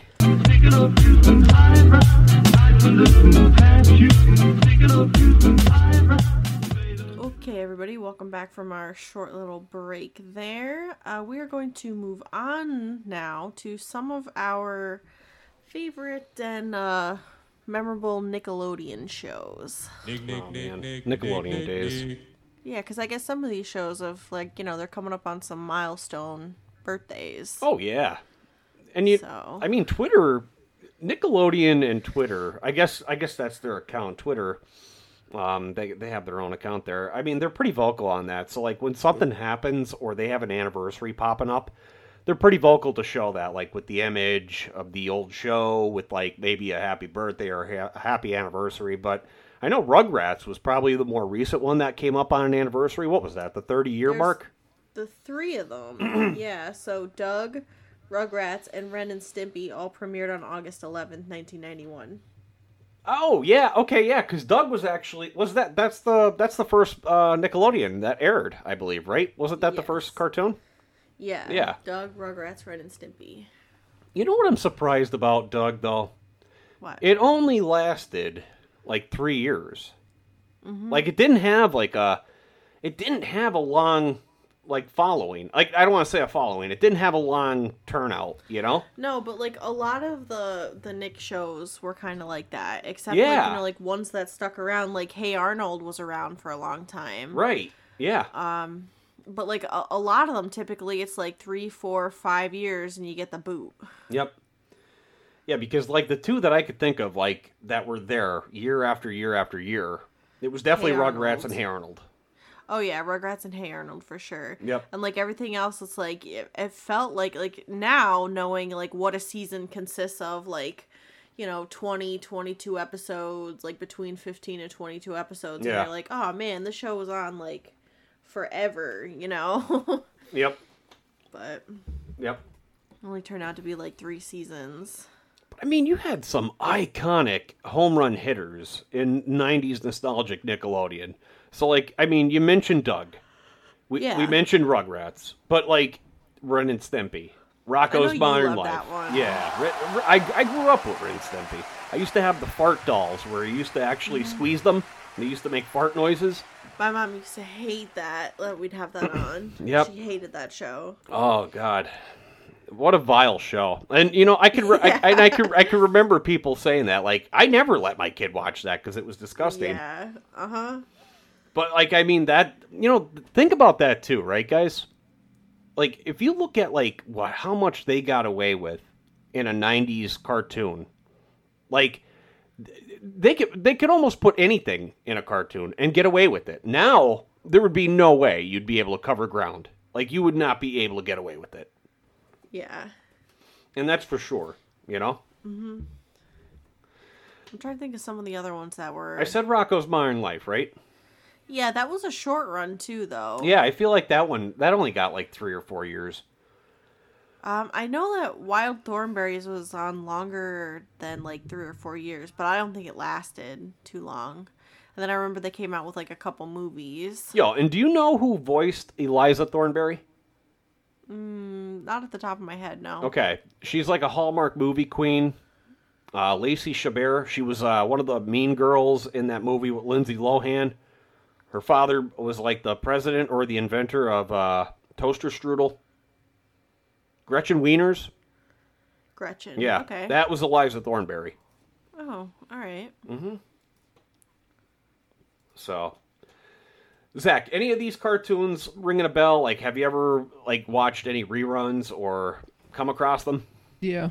Okay, everybody, welcome back from our short little break there. Uh, we are going to move on now to some of our favorite and uh, memorable Nickelodeon shows. Oh, man. Nickelodeon days. Yeah, because I guess some of these shows have, like, you know, they're coming up on some milestone birthdays. Oh, yeah. And you, So- I mean, Twitter, Nickelodeon and Twitter, I guess I guess that's their account, Twitter. Um, they, they have their own account there. I mean, they're pretty vocal on that. So, like, when something happens or they have an anniversary popping up, they're pretty vocal to show that, like, with the image of the old show, with, like, maybe a happy birthday or a happy anniversary. But, I know Rugrats was probably the more recent one that came up on an anniversary. What was that, the thirty-year There's mark? The three of them. Yeah, so Doug, Rugrats, and Ren and Stimpy all premiered on August eleventh, nineteen ninety-one. Oh, yeah, okay, yeah, because Doug was actually... Was that... That's the that's the first uh, Nickelodeon that aired, I believe, right? Wasn't that the Yes. first cartoon? Yeah. Yeah. Doug, Rugrats, Ren and Stimpy. You know what I'm surprised about Doug, though? What? It only lasted, like, three years. Mm-hmm. Like, it didn't have, like, a... It didn't have a long... like following. Like, I don't want to say a following. It didn't have a long turnout, you know? No, but like a lot of the the Nick shows were kind of like that, except Yeah. like, you know, like ones that stuck around. Like Hey Arnold was around for a long time, Right. Yeah. Um, but like a, a lot of them, typically it's like three, four, five years, and you get the boot. Yep. Yeah, because like the two that I could think of, like that were there year after year after year, it was definitely Hey Rugrats Arnold. and Hey Arnold. Oh yeah, Rugrats and Hey Arnold for sure. Yep. And like everything else, it's like it, it felt like like now knowing like what a season consists of, like, you know, twenty, twenty-two episodes, like between fifteen and twenty-two episodes. Yeah. And you're like, oh man, this show was on like forever, you know. Yep. But Yep. only turned out to be like three seasons. I mean, you had some iconic home run hitters in nineties nostalgic Nickelodeon. So, like, I mean, you mentioned Doug. We Yeah. we mentioned Rugrats. But, like, Ren and Stimpy. Rocco's you Modern love Life. that one. Yeah. Re- Re- I, I grew up with Ren and Stimpy. I used to have the fart dolls where you used to actually Mm-hmm. squeeze them. And they used to make fart noises. My mom used to hate that, that we'd have that on. Yep. She hated that show. Oh, God. What a vile show. And, you know, I could re- I, and I could I could remember people saying that. Like, I never let my kid watch that because it was disgusting. Yeah. Uh-huh. But, like, I mean, that, you know, think about that, too, right, guys? Like, if you look at, like, what, how much they got away with in a nineties cartoon, like, they could, they could almost put anything in a cartoon and get away with it. Now, there would be no way you'd be able to cover ground. Like, you would not be able to get away with it. Yeah. And that's for sure, you know? I'm trying to think of some of the other ones that were... I said Rocco's Modern Life, right? Yeah, that was a short run, too, though. Yeah, I feel like that one, that only got like three or four years. Um, I know that Wild Thornberries was on longer than, like, three or four years, but I don't think it lasted too long. And then I remember they came out with, like, a couple movies. Yo, and do you know who voiced Eliza Thornberry? Mm, not at the top of my head, no. Okay, she's like a Hallmark movie queen. Uh, Lacey Chabert, she was uh, one of the mean girls in that movie with Lindsay Lohan. Her father was like the president or the inventor of uh, toaster strudel. Gretchen Wieners. Gretchen. Yeah, Okay. that was Eliza Thornberry. Oh, all right. So, Zach, any of these cartoons ringing a bell? Like, have you ever like watched any reruns or come across them? Yeah.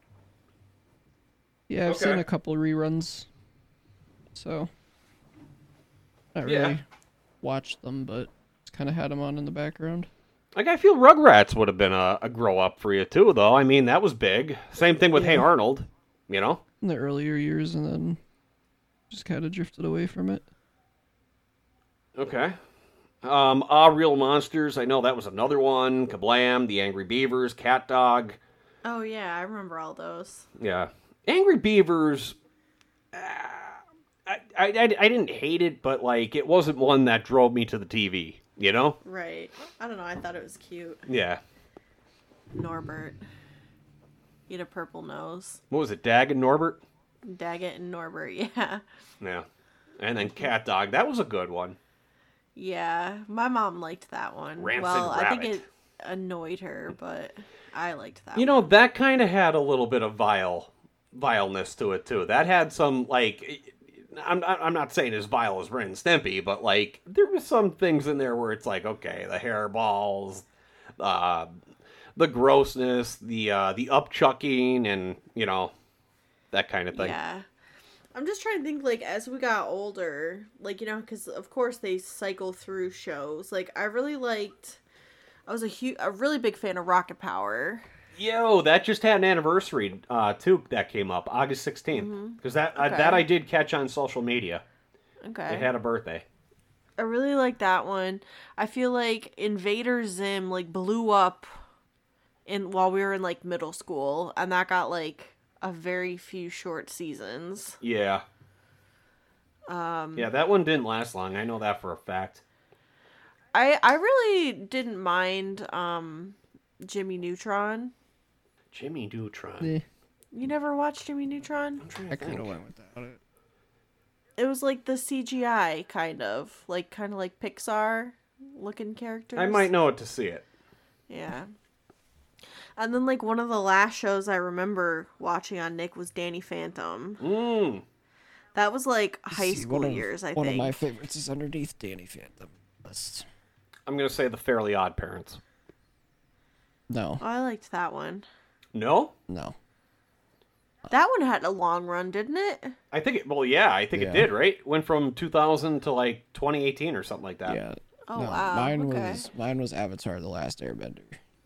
Yeah, I've Okay. seen a couple reruns. So, not really Yeah. watched them, but just kind of had them on in the background. Like, I feel Rugrats would have been a, a grow up for you too, though. I mean, that was big. Same thing with Hey Yeah. Arnold. You know. In the earlier years, and then just kind of drifted away from it. Okay. Um, Ah, Real Monsters. I know that was another one. Kablam, The Angry Beavers, Cat Dog. Oh, yeah, I remember all those. Yeah. Angry Beavers. Uh, I, I, I, I didn't hate it, but like it wasn't one that drove me to the T V. You know? Right. I don't know, I thought it was cute. Yeah. Norbert. He had a purple nose. What was it? Dag and Norbert? Daggett and Norbert, yeah. Yeah. And then Cat Dog. That was a good one. Yeah, my mom liked that one. Rancid well, I think Rabbit. it annoyed her, but I liked that You know, one. that kind of had a little bit of vile, vileness to it too. That had some like, I'm not, I'm not saying as vile as Ren and Stimpy, but like there was some things in there where it's like, okay, the hairballs, uh, the grossness, the uh, the upchucking, and you know, that kind of thing. Yeah. I'm just trying to think, like, as we got older, like, you know, because, of course, they cycle through shows. Like, I really liked... I was a, hu- a really big fan of Rocket Power. Yo, that just had an anniversary uh, too. That came up August sixteenth because that uh, Okay. that I did catch on social media. Okay. It had a birthday. I really like that one. I feel like Invader Zim like blew up in while we were in like middle school, and that got like a very few short seasons. Yeah. Um. Yeah, that one didn't last long. I know that for a fact. I I really didn't mind um Jimmy Neutron. Jimmy Neutron. Eh, You never watched Jimmy Neutron? I'm trying I to kind of think. went without it. It was like the C G I kind of, like kind of like Pixar looking characters. I might know it to see it. Yeah. And then like one of the last shows I remember watching on Nick was Danny Phantom. Mm. That was like high See, school one of- years, I One think. of my favorites is underneath Danny Phantom. That's... I'm gonna say the Fairly Odd Parents. No, Oh, I liked that one. No. no. That one had a long run, didn't it? I think it. Well, yeah, I think it Yeah. did. Right. Went from two thousand to like twenty eighteen or something like that. Yeah. Oh, no, wow, Mine okay. was mine was Avatar: The Last Airbender.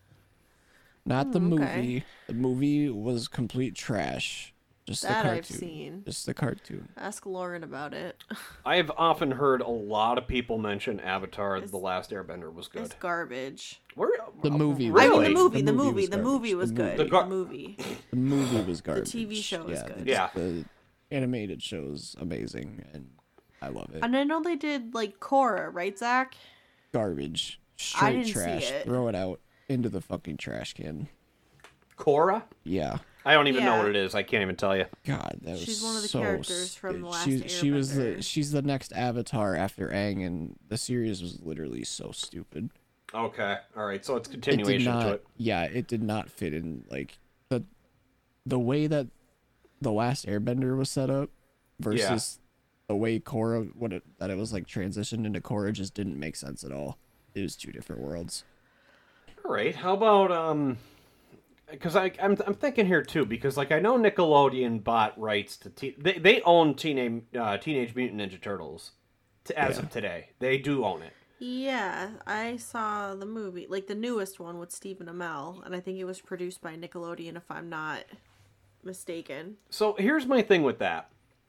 Not the Mm, okay. movie. The movie was complete trash. Just That the I've cartoon. seen. Just the cartoon. Ask Lauren about it. I have often heard a lot of people mention Avatar: It's- The Last Airbender was good. It's garbage. Where, The movie Really? I mean, the Really? movie, The the movie movie, was the garbage. movie was The good. movie. The gar- The movie. The movie was garbage. T V show is yeah, good. just Yeah. The animated show's amazing, and I love it. And I know they did like Korra, right, Zach? Garbage. Straight didn't see trash. it. Throw it out into the fucking trash can. Korra? Yeah. I don't even know Yeah. what it is. I can't even tell you. God, that was She's one of the so characters from st- The Last she, she was the Airbender. she's the next Avatar after Aang, and the series was literally so stupid. Okay. All right. So it's It did continuation not. to it. Yeah, it did not fit in like the the way that the Last Airbender was set up versus the way Korra what it, that it was like transitioned into Korra just didn't make sense at all. It was two different worlds. All right. How about um? Because I I'm I'm thinking here too because like I know Nickelodeon bought rights to te- they they own Teenage uh, Teenage Mutant Ninja Turtles, to, as Yeah. of today. They do own it. Yeah, I saw the movie, like the newest one with Stephen Amell, and I think it was produced by Nickelodeon, if I'm not mistaken. So here's my thing with that.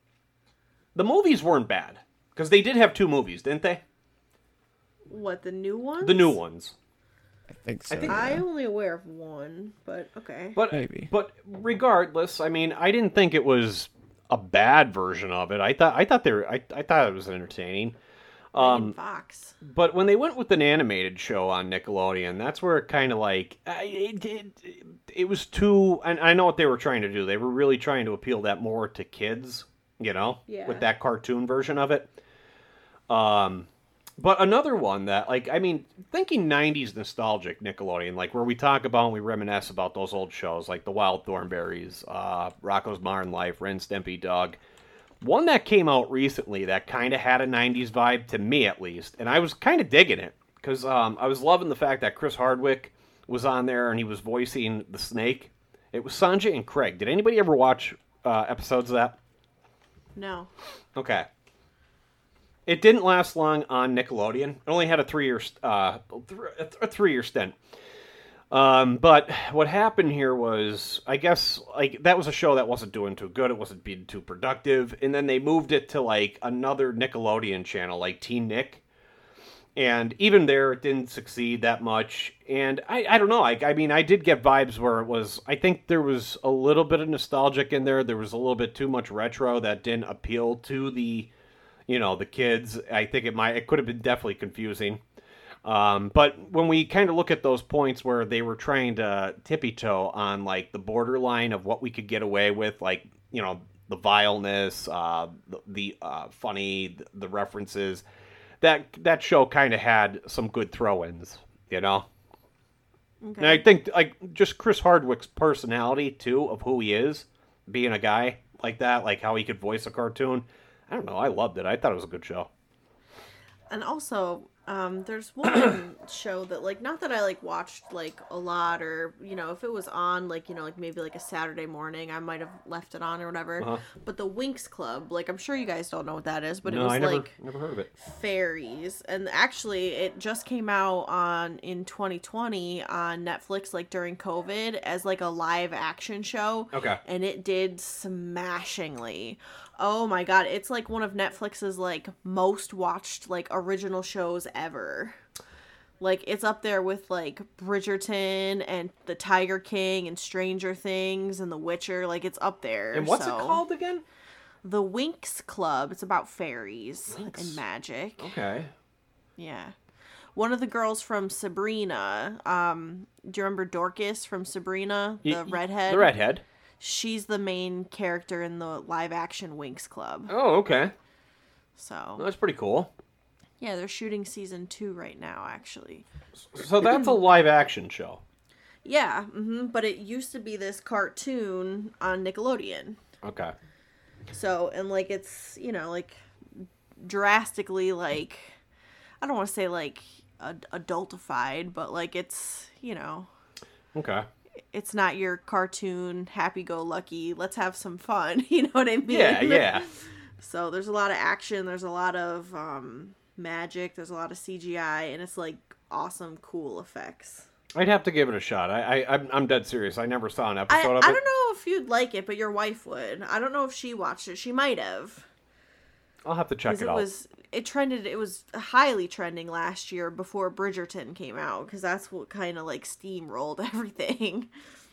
The movies weren't bad because they did have two movies, didn't they? What, the new one? The new ones. I think so. think- yeah. I'm only aware of one, but okay. But Maybe. but regardless, I mean, I didn't think it was a bad version of it. I thought I thought they were, I I thought it was entertaining. Megan Um, Fox. but when they went with an animated show on Nickelodeon, that's where it kind of like I- it, it it was too. And I know what they were trying to do. They were really trying to appeal that more to kids, you know, Yeah. with that cartoon version of it. Um. But another one that, like, I mean, thinking nineties nostalgic Nickelodeon, like where we talk about and we reminisce about those old shows, like The Wild Thornberrys, uh, Rocco's Modern Life, Ren, Stimpy, Doug. One that came out recently that kind of had a nineties vibe, to me at least, and I was kind of digging it, because um, I was loving the fact that Chris Hardwick was on there and he was voicing the Snake. It was Sanjay and Craig. Did anybody ever watch uh, episodes of that? No. Okay. It didn't last long on Nickelodeon. It only had a three-year uh, th- a three-year stint. Um, but what happened here was, I guess, like that was a show that wasn't doing too good. It wasn't being too productive, and then they moved it to like another Nickelodeon channel, like Teen Nick. And even there, it didn't succeed that much. And I, I don't know. I, I mean, I did get vibes where it was. I think there was a little bit of nostalgic in there. There was a little bit too much retro that didn't appeal to the. You know, the kids. I think it might, it could have been definitely confusing. Um, but when we kind of look at those points where they were trying to tippy toe on like the borderline of what we could get away with, like, you know, the vileness, uh, the, the uh, funny, the, the references, that that show kind of had some good throw-ins, you know? Okay. And I think like just Chris Hardwick's personality too, of who he is, being a guy like that, like how he could voice a cartoon. I don't know. I loved it. I thought it was a good show. And also, Um, there's one show that, like, not that I, like, watched, like, a lot, or, you know, if it was on, like, you know, like, maybe, like, a Saturday morning, I might have left it on or whatever, Uh-huh. but the Winx Club, like, I'm sure you guys don't know what that is, but no, it was, I never, like, never heard of it. fairies, and actually, it just came out on, in twenty twenty, on Netflix, like, during COVID, as, like, a live action show, Okay. and it did smashingly. Oh my god, it's like one of Netflix's like most watched like original shows ever. Like it's up there with like Bridgerton and The Tiger King and Stranger Things and The Witcher. Like it's up there. And what's so. it called again? The Winx Club. It's about fairies Winx. and magic. Okay. Yeah. One of the girls from Sabrina, um, do you remember Dorcas from Sabrina? The Y- y- redhead? The redhead. She's the main character in the live action Winx Club. Oh, okay. So, Well, that's pretty cool. yeah, they're shooting season two right now, actually. So that's a live action show. Yeah, hmm but it used to be this cartoon on Nickelodeon. Okay. So, and like it's, you know, like drastically, like, I don't want to say like ad- adultified, but like it's, you know, Okay. it's not your cartoon happy-go-lucky, let's have some fun, you know what I mean? Yeah, yeah. So there's a lot of action, there's a lot of um, magic, there's a lot of C G I, and it's like awesome, cool effects. I'd have to give it a shot. I, I, I'm, I'm dead serious. I never saw an I, episode I of don't it. know if you'd like it, but your wife would. I don't know if she watched it. She might have. I'll have to check 'Cause it, it out. was it trended. It was highly trending last year before Bridgerton came out, because that's what kind of like steamrolled everything.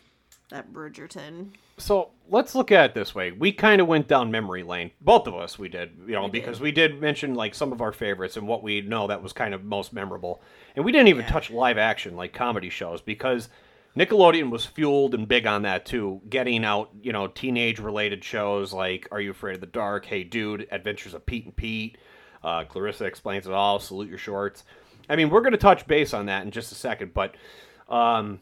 That Bridgerton. So let's look at it this way. We kind of went down memory lane. Both of us, we did, you know, We because did. we did mention like some of our favorites and what we know that was kind of most memorable. And we didn't even Yeah. touch live action like comedy shows because Nickelodeon was fueled and big on that too, getting out, you know, teenage related shows like Are You Afraid of the Dark, Hey Dude, Adventures of Pete and Pete, uh, Clarissa Explains It All, Salute Your Shorts. I mean, we're going to touch base on that in just a second, but um,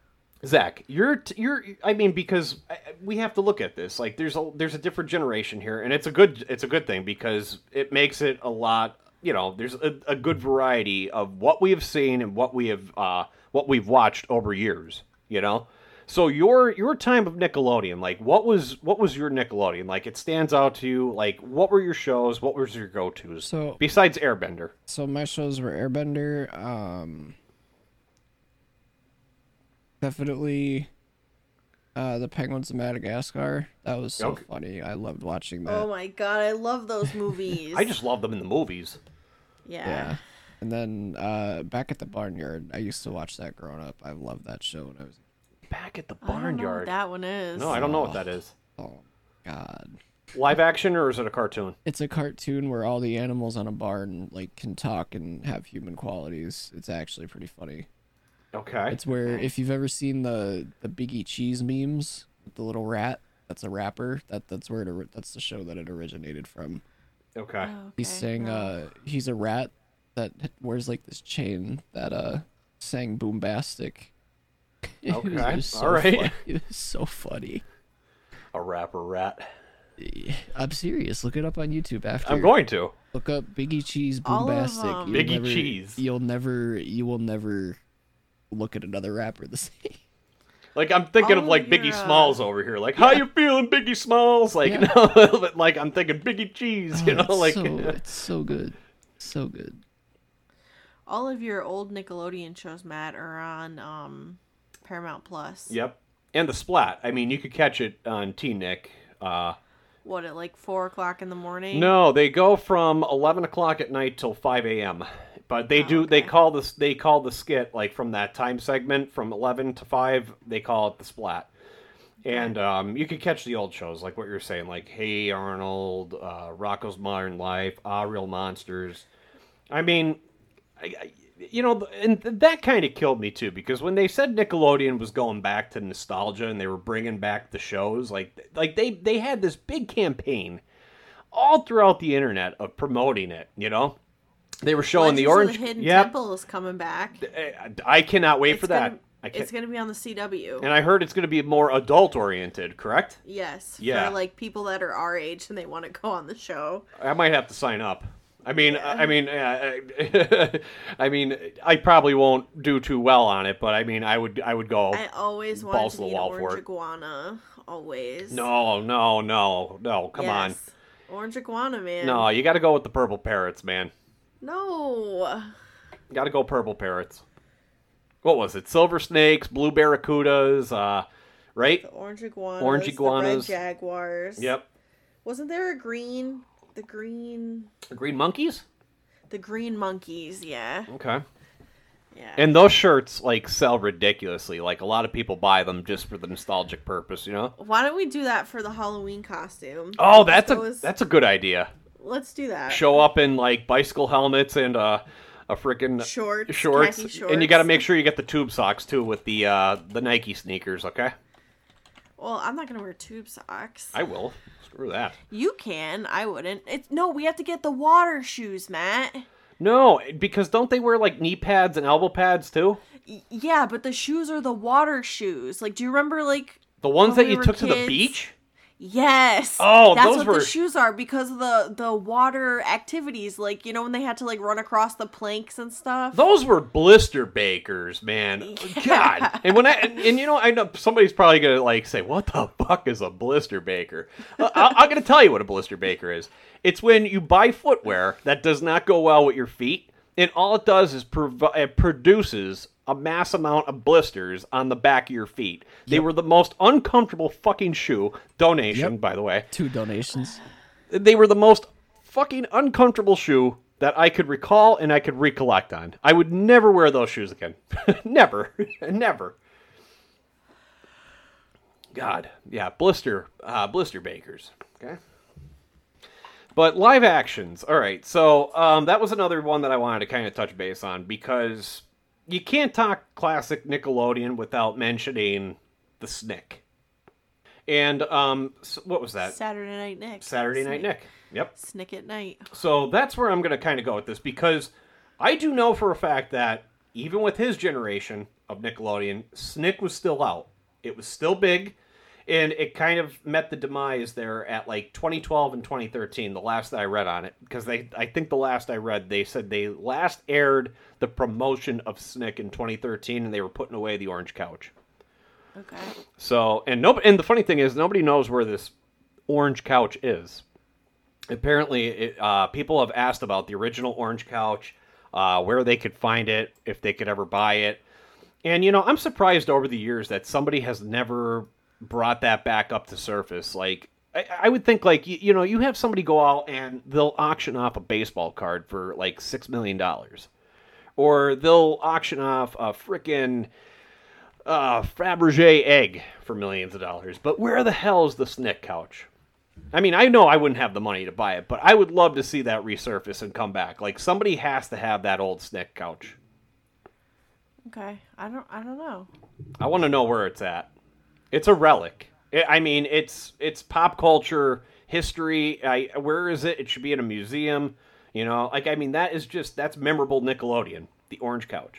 Zach, you're t- you're I mean, because I- I- we have to look at this. Like there's a there's a different generation here, and it's a good it's a good thing because it makes it a lot, you know, there's a, a good variety of what we have seen and what we have uh what we've watched over years, you know? So your your time of Nickelodeon, like what was what was your Nickelodeon? Like it stands out to you, like what were your shows? What was your go-tos? So- besides Airbender. So my shows were Airbender, um, definitely uh, the Penguins of Madagascar. That was so Okay. funny. I loved watching that. Oh my god, I love those movies. I just love them in the movies. yeah. Yeah. And then uh, Back at the Barnyard. I used to watch that growing up. I loved that show when I was. Back at the I don't know what barnyard. that one is. No, I don't know what that is. Oh God. Live action or is it a cartoon? It's a cartoon where all the animals on a barn like can talk and have human qualities. It's actually pretty funny. Okay. It's where if you've ever seen the the Biggie Cheese memes, with the little rat that's a rapper. That that's where it, ori- that's the show that it originated from. Okay. Oh, He's okay, saying no. uh he's a rat that wears like this chain that uh sang Boombastic. It was Okay, just so all right. funny. It was so funny. A rapper rat. I'm serious. Look it up on YouTube after. I'm going to. Look up Biggie Cheese All of, Boombastic. um, You'll Biggie never- Cheese. You'll never. You will never look at another rapper the same. Like I'm thinking All of like of Biggie your, uh, Smalls over here. Like, how you feeling, Biggie Smalls? Like, Yeah. no, but like I'm thinking Biggie Cheese. You Oh, know, it's like so, it's so good, so good. All of your old Nickelodeon shows, Matt, are on um, Paramount Plus. Yep. And the Splat. I mean, you could catch it on T-Nick. Uh, What, at like four o'clock in the morning? no, they go from eleven o'clock at night till five a.m. But they Oh, do. They okay. call this. They call the skit like from that time segment from eleven to five. They call it the Splat. And um, you could catch the old shows like what you're saying, like Hey Arnold, uh, Rocco's Modern Life, Ah Real Monsters. I mean, I, I, you know, and that kind of killed me too because when they said Nickelodeon was going back to nostalgia and they were bringing back the shows, like like they they had this big campaign all throughout the internet of promoting it. You know, they were showing the Legends of orange. The Hidden Yep, Temple is coming back. I cannot wait It's for that. gonna- I can't, It's going to be on the C W. and I heard it's going to be more adult oriented. Correct? Yes. Yeah. For like people that are our age and they want to go on the show. I might have to sign up. I mean, Yeah. I mean, uh, I mean, I probably won't do too well on it, but I mean, I would, I would go. I always balls wanted to to the be an wall for orange it. iguana. Always. No, no, no, no. Come on. Yes. Orange iguana, man. No, you got to go with the purple parrots, man. No. Got to go purple parrots. What was it? Silver snakes, blue barracudas, uh, right? The orange iguanas. Orange iguanas. The red jaguars. Yep. Wasn't there a green? The green. Green monkeys? The green monkeys. Yeah. Okay. Yeah. And those shirts, like, sell ridiculously. Like, a lot of people buy them just for the nostalgic purpose, you know? Why don't we do that for the Halloween costume? Oh, that's a Those- that's a good idea. Let's do that. Show up in, like, bicycle helmets and uh, a freaking Shorts, shorts. khaki shorts. And you got to make sure you get the tube socks, too, with the uh, the Nike sneakers, okay? Well, I'm not gonna wear tube socks. I will. Screw that. You can. I wouldn't. It's no. We have to get the water shoes, Matt. No, because don't they wear, like, knee pads and elbow pads, too? Y- yeah, but the shoes are the water shoes. Like, do you remember, like, The ones when that we you were took to the kids? beach? Yes. Oh, that's those what were- the shoes are because of the the water activities. Like, you know, when they had to like run across the planks and stuff. Those were blister bakers, man. God. And when I and, and you know, I know somebody's probably gonna like say, "What the fuck is a blister baker?" Uh, I, I'm gonna tell you what a blister baker is. It's when you buy footwear that does not go well with your feet, and all it does is provi- it produces a mass amount of blisters on the back of your feet. They were the most uncomfortable fucking shoe. Donation, Yep. by the way. Two donations. They were the most fucking uncomfortable shoe that I could recall and I could recollect on. I would never wear those shoes again. Never. Never. God. Yeah, blister uh, blister bakers. Okay. But live actions. All right. So um, that was another one that I wanted to kind of touch base on because you can't talk classic Nickelodeon without mentioning the Snick. And um, s- what was that? Saturday Night Nick. Saturday Night Snick. Nick. Yep. Snick at night. So that's where I'm going to kind of go with this because I do know for a fact that even with his generation of Nickelodeon, Snick was still out. It was still big, and it kind of met the demise there at like twenty twelve and twenty thirteen, the last that I read on it. Because they, I think the last I read, they said they last aired the promotion of Snick in twenty thirteen, and they were putting away the orange couch. Okay. So, and no, and the funny thing is, nobody knows where this orange couch is. Apparently, it, uh, people have asked about the original orange couch, uh, where they could find it, if they could ever buy it. And, you know, I'm surprised over the years that somebody has never brought that back up to surface. Like, I, I would think, like, you, you know, you have somebody go out and they'll auction off a baseball card for, like, six million dollars. Or they'll auction off a frickin' uh, Fabergé egg for millions of dollars. But where the hell is the Snick couch? I mean, I know I wouldn't have the money to buy it, but I would love to see that resurface and come back. Like, somebody has to have that old Snick couch. Okay. I don't. I don't know. I want to know where it's at. It's a relic. I I mean, it's it's pop culture history. I, where is it? It should be in a museum. You know, like, I mean, that is just, that's memorable Nickelodeon, the orange couch.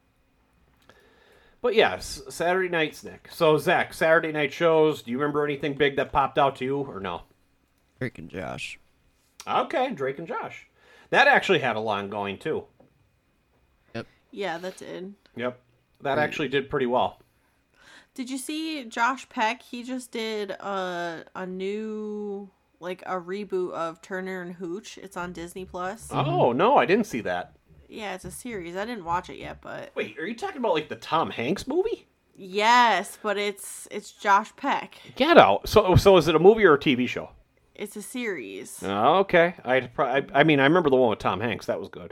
But yes, Saturday Night Snick. So, Zach, Saturday night shows, do you remember anything big that popped out to you, or no? Drake and Josh. Okay, Drake and Josh. That actually had a line going, too. Yeah, that did. Yep. That actually did pretty well. Did you see Josh Peck? He just did a a new like a reboot of Turner and Hooch. It's on Disney Plus. Oh, no, I didn't see that. Yeah, it's a series. I didn't watch it yet, but Wait, are you talking about, like, the Tom Hanks movie? yes, but it's it's Josh Peck. Get Out. So, so is it a movie or a T V show? It's a series. Oh, okay. I, I, I mean, I remember the one with Tom Hanks. That was good.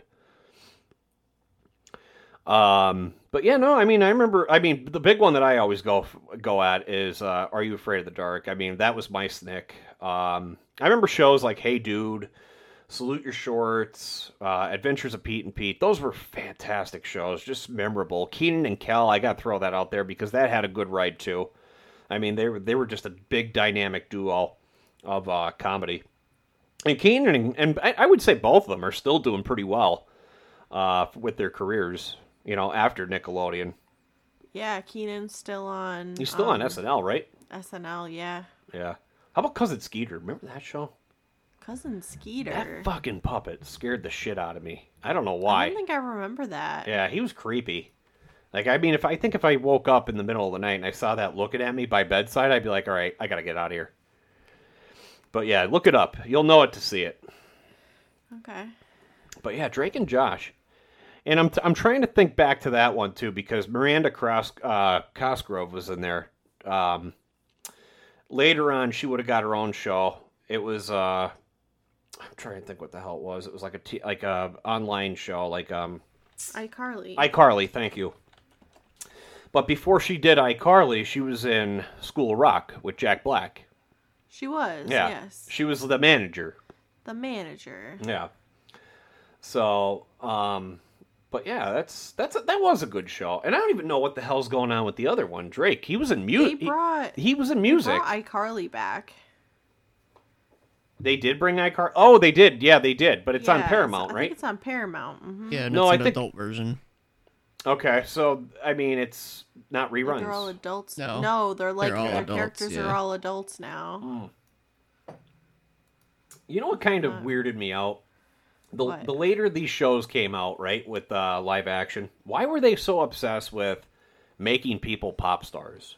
Um, but yeah, no, I mean, I remember, I mean, the big one that I always go, go at is, uh, Are You Afraid of the Dark? I mean, that was my Snick. Um, I remember shows like Hey Dude, Salute Your Shorts, uh, Adventures of Pete and Pete. Those were fantastic shows, just memorable. Keenan and Kel, I got to throw that out there because that had a good ride too. I mean, they were, they were just a big dynamic duo of, uh, comedy. And Keenan and, and I, I would say both of them are still doing pretty well, uh, with their careers. You know, after Nickelodeon. Yeah, Keenan's still on. He's still um, on S N L, right? S N L, yeah. Yeah. How about Cousin Skeeter? Remember that show? Cousin Skeeter. That fucking puppet scared the shit out of me. I don't know I why. don't think I remember that. Yeah, he was creepy. Like, I mean, if I think if I woke up in the middle of the night and I saw that looking at me by bedside, I'd be like, all right, I gotta get out of here. But yeah, look it up. You'll know it to see it. Okay. But yeah, Drake and Josh. And I'm, t- I'm trying to think back to that one, too, because Miranda Cross, uh, Cosgrove was in there. Um, later on, she would have got her own show. It was, uh, I'm trying to think what the hell it was. It was like a, t- like a online show, like um, iCarly. iCarly, thank you. But before she did iCarly, she was in School of Rock with Jack Black. She was, Yeah. yes. She was the manager. The manager. Yeah. So, um, but yeah, that's that's a, that was a good show, and I don't even know what the hell's going on with the other one, Drake. He was in music. They brought He, he was in they music. brought iCarly back. They did bring iCarly. Oh, they did. Yeah, they did. But it's on Yes, Paramount, I right? think it's on Paramount. hmm Yeah, and No, it's I an think- adult version. Okay, so I mean, it's not reruns. They're all adults. No. No, they're like They're all their adults, characters yeah. are all adults now. You know what kind of Uh, weirded me out? The what? the later these shows came out, right, with uh, live action, why were they so obsessed with making people pop stars?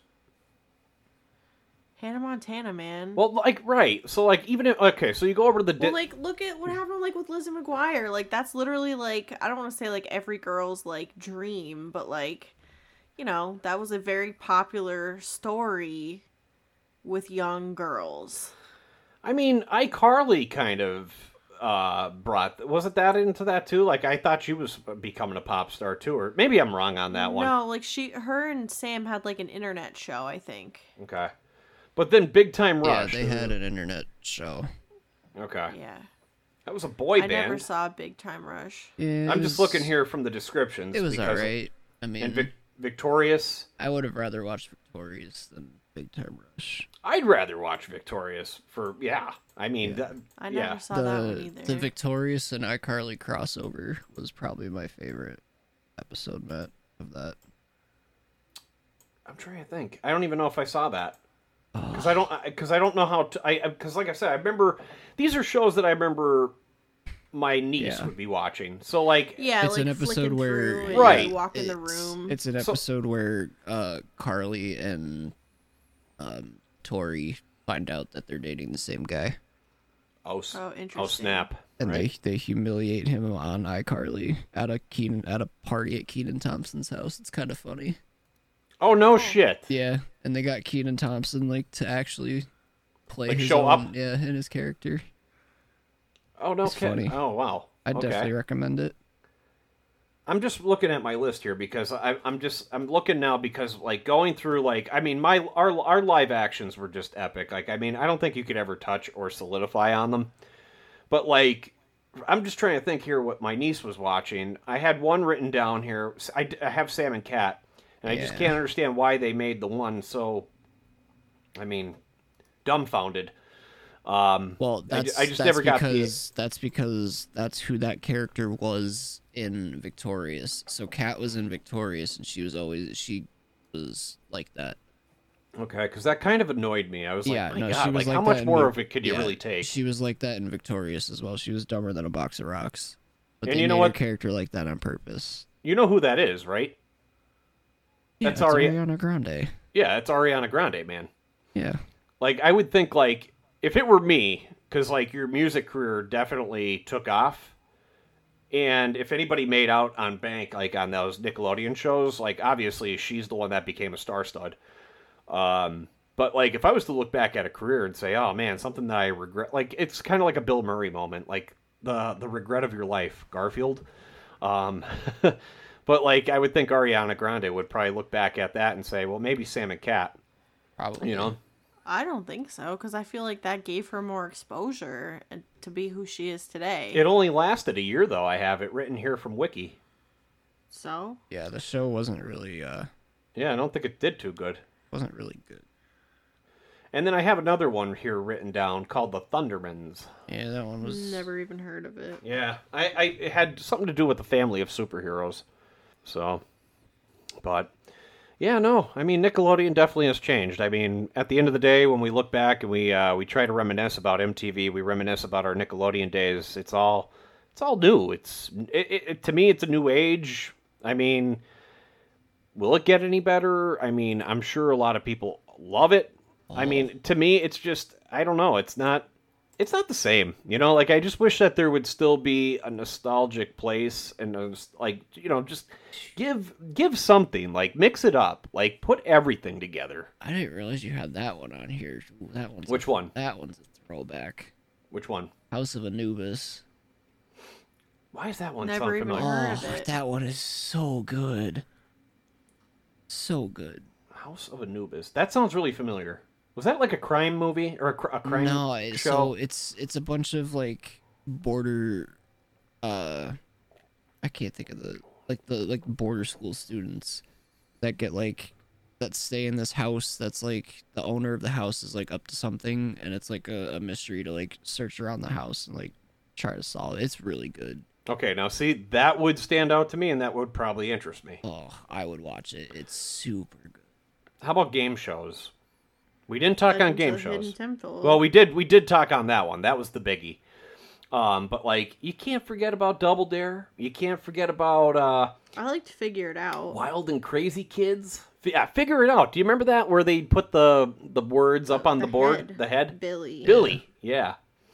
Hannah Montana, man. Well, like, right. So, like, even if, okay, so you go over to the... Di- Well, like, look at what happened, like, with Lizzie McGuire. Like, that's literally, like, I don't want to say, like, every girl's, like, dream, but, like, you know, that was a very popular story with young girls. I mean, iCarly kind of uh, brought... Was it that into that, too? Like, I thought she was becoming a pop star, too. Or maybe I'm wrong on that one. No, like, she, her and Sam had, like, an internet show, I think. Okay. But then Big Time Rush. Yeah, they had an internet show. Okay. Yeah. That was a boy I band. never saw Big Time Rush. Yeah, I'm it just was- looking here from the descriptions. It was because- alright. I mean, And Vic- Victorious. I would have rather watched Victorious than Big Time Rush. I'd rather watch Victorious for, yeah. I mean, Yeah. that- I never yeah. saw that one The either. the Victorious and iCarly crossover was probably my favorite episode, Matt, of that. I'm trying to think. I don't even know if I saw that. Because I don't, because I don't know how to. I because like I said, I remember these are shows that I remember my niece Yeah. would be watching. So like, yeah, It's like an episode flicking where- through and Right. you walk in the It's- room. It's an So- episode where uh, Carly and um, Tori find out that they're dating the same guy, oh, s- Oh, oh interesting. snap! and right? they they humiliate him on iCarly at a Keenan at a party at Keenan Thompson's house. It's kind of funny. Oh no shit! Yeah, and they got Keenan Thompson like to actually play Like, his show own, up? yeah, in his character. Oh no It's kidding! funny. Oh wow! I'd Okay. definitely recommend it. I'm just looking at my list here because I, I'm just I'm looking now because like going through like I mean my our our live actions were just epic. Like I mean I don't think you could ever touch or solidify on them, but like I'm just trying to think here what my niece was watching. I had one written down here. I, d- I have Sam and Cat, and I just Yeah. can't understand why they made the one so. I mean, dumbfounded. Um, Well, I ju- that's I just that's never got the- because that's because that's who that character was in Victorious. So Kat was in Victorious, and she was always she was like that. Okay, because that kind of annoyed me. I was yeah, like, my no, God, she was like like how that much in more Vic- of it could you yeah, really take? She was like that in Victorious as well. She was dumber than a box of rocks. But And they you know made what? her character like that on purpose. You know who that is, right? Yeah, That's it's Ari- Ariana Grande. Yeah, it's Ariana Grande, man. Yeah. Like, I would think, like, if it were me, because, like, your music career definitely took off, and if anybody made out on Bank, like, on those Nickelodeon shows, like, obviously she's the one that became a star stud. Um, but, like, if I was to look back at a career and say, oh, man, something that I regret, like, it's kind of like a Bill Murray moment, like, the, the regret of your life, Garfield. Um, but, like, I would think Ariana Grande would probably look back at that and say, well, maybe Sam and Cat, Probably. you know? I don't think so, because I feel like that gave her more exposure and to be who she is today. It only lasted a year, though. I have it written here from Wiki. So, Yeah, the show wasn't really uh Yeah, I don't think it did too good. wasn't really good. And then I have another one here written down called The Thundermans. Yeah, that one was never even heard of it. Yeah, I, I it had something to do with the family of superheroes. So, but Yeah, no. I mean, Nickelodeon definitely has changed. I mean, at the end of the day, when we look back and we uh, we try to reminisce about M T V, we reminisce about our Nickelodeon days. It's all it's all new. It's it, it, it- to me, it's a new age. I mean, will it get any better? I mean, I'm sure a lot of people love it. I mean, to me, it's just I don't know. It's not it's not the same. You know, like I just wish that there would still be a nostalgic place and a, nos- like you know just give give something like mix it up, like put everything together. I didn't realize you had that one on here. Ooh, that one's Which a, one? That one's a throwback. Which one? House of Anubis. Why is that one Never sound even familiar? heard Oh, of it. that one is so good. So good. House of Anubis. That sounds really familiar. Was that like a crime movie or a, cr- a crime No, it- show? so it's it's a bunch of like border, uh, I can't think of the like the like border school students that get like that stay in this house that's like the owner of the house is like up to something and it's like a, a mystery to like search around the house and like try to solve it. It's really good. Okay, now see, that would stand out to me and that would probably interest me. Oh, I would watch it. It's super good. How about game shows? We didn't talk on Legends game of Hidden shows. Temple. Well, we did we did talk on that one. That was the biggie. Um, but like you can't forget about Double Dare. You can't forget about uh, I like to figure it out. Wild and Crazy Kids. F- Yeah, figure it out. Do you remember that where they put the the words up on the, The board? head. The head. Billy. Billy. Yeah.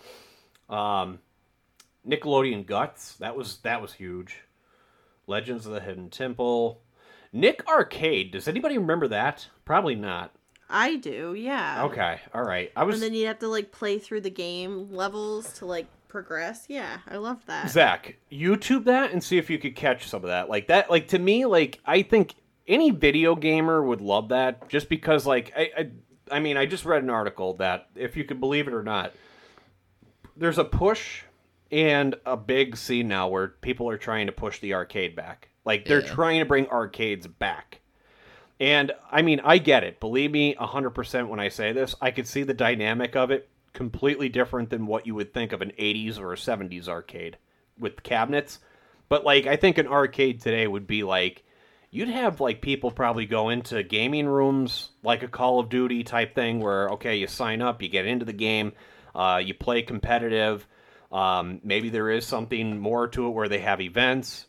Um, Nickelodeon Guts. That was that was huge. Legends of the Hidden Temple. Nick Arcade. Does anybody remember that? Probably not. I do, yeah. Okay. All right. I was And then you have to like play through the game levels to like progress. Yeah, I love that. Zach, YouTube that and see if you could catch some of that. Like that, like to me, like I think any video gamer would love that just because, like, I, I, I mean, I just read an article that, if you could believe it or not, there's a push and a big scene now where people are trying to push the arcade back. Like they're Yeah. trying to bring arcades back. And I mean, I get it. Believe me, one hundred percent when I say this, I could see the dynamic of it completely different than what you would think of an eighties or a seventies arcade with cabinets. But like, I think an arcade today would be like, you'd have like people probably go into gaming rooms, like a Call of Duty type thing where, okay, you sign up, you get into the game, uh, you play competitive. Um, maybe there is something more to it where they have events.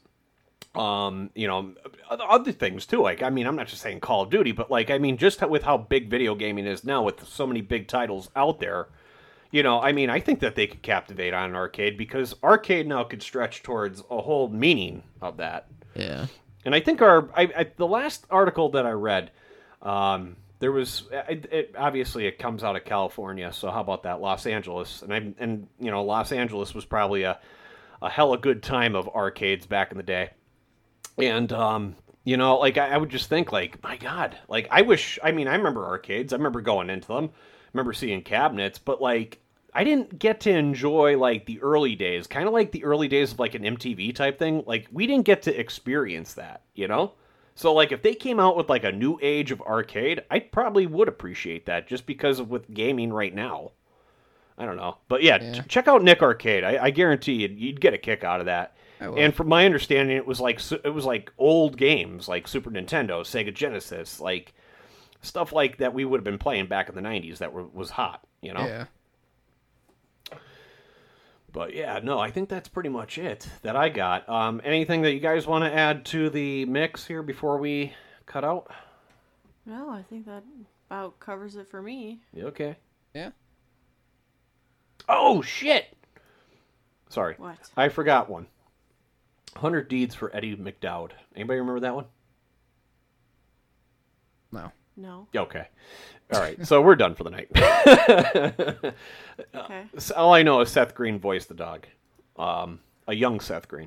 Um, you know, other things too. Like, I mean, I'm not just saying Call of Duty, but like, I mean, just with how big video gaming is now, with so many big titles out there, you know, I mean, I think that they could captivate on an arcade because arcade now could stretch towards a whole meaning of that. Yeah. And I think our, I, I, the last article that I read, um, there was, it, it, obviously it comes out of California, so how about that, Los Angeles, and I, and you know, Los Angeles was probably a, a hella good time of arcades back in the day. And, um, you know, like, I, I would just think, like, my God, like, I wish, I mean, I remember arcades. I remember going into them. I remember seeing cabinets. But, like, I didn't get to enjoy, like, the early days. Kind of like the early days of, like, an M T V type thing. Like, we didn't get to experience that, you know? So, like, if they came out with, like, a new age of arcade, I probably would appreciate that just because of with gaming right now. I don't know. But, yeah, Yeah. Ch- check out Nick Arcade. I, I guarantee you'd, you'd get a kick out of that. I will. And from my understanding, it was like su- it was like old games, like Super Nintendo, Sega Genesis, like stuff like that we would have been playing back in the nineties that were, was hot, you know. Yeah. But yeah, no, I think that's pretty much it that I got. Um, anything that you guys want to add to the mix here before we cut out? No, I think that about covers it for me. You okay? Yeah. Oh shit! Sorry, What? I forgot one. Hundred Deeds for Eddie McDowd. Anybody remember that one? No. No. Okay. All right. So we're done for the night. Okay. So all I know is Seth Green voiced the dog. Um, a young Seth Green.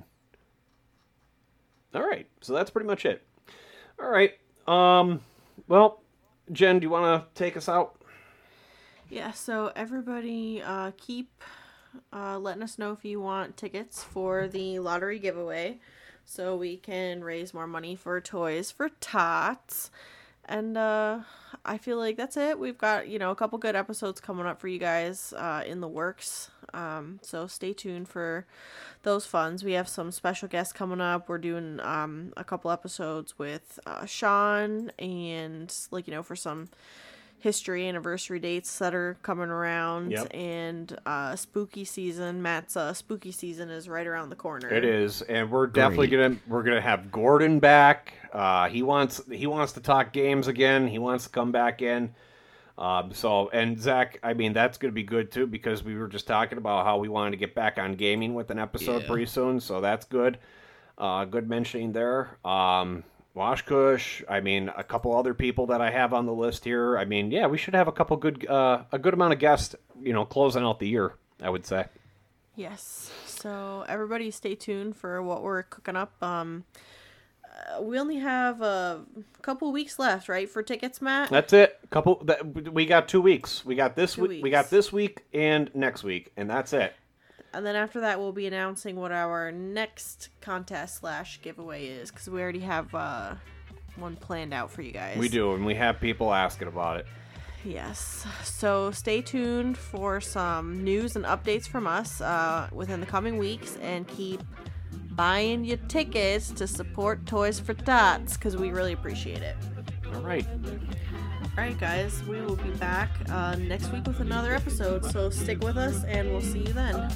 All right. So that's pretty much it. All right. Um, well, Jen, do you want to take us out? Yeah, so everybody uh, keep uh, letting us know if you want tickets for the lottery giveaway so we can raise more money for Toys for Tots. And uh, I feel like that's it. We've got, you know, a couple good episodes coming up for you guys uh, in the works. Um, so stay tuned for those funs. We have some special guests coming up. We're doing um, a couple episodes with uh, Sean and, like, you know, for some history anniversary dates that are coming around. Yep. And uh, spooky season. Matt's uh, spooky season is right around the corner. It is, and we're definitely gonna we're gonna have Gordon back. Uh, he wants he wants to talk games again. He wants to come back in. Um, so and Zach, I mean that's gonna be good too because we were just talking about how we wanted to get back on gaming with an episode Yeah. pretty soon. So that's good. Uh, good mentioning there. Um, Washkush. I mean a couple other people that I have on the list here. I mean yeah, we should have a couple good uh, a good amount of guests. You know, closing out the year. I would say. Yes. So everybody stay tuned for what we're cooking up. Um, uh, we only have a couple weeks left, right, for tickets, Matt? That's it. A couple. That, we got two weeks. We got this Two week. We weeks. got this week and next week, and that's it. And then after that, we'll be announcing what our next contest slash giveaway is, because we already have uh, one planned out for you guys. We do, and we have people asking about it. Yes. So stay tuned for some news and updates from us uh, within the coming weeks, and keep buying your tickets to support Toys for Tots, because we really appreciate it. All right. All right, guys, we will be back uh, next week with another episode, so stick with us, and we'll see you then.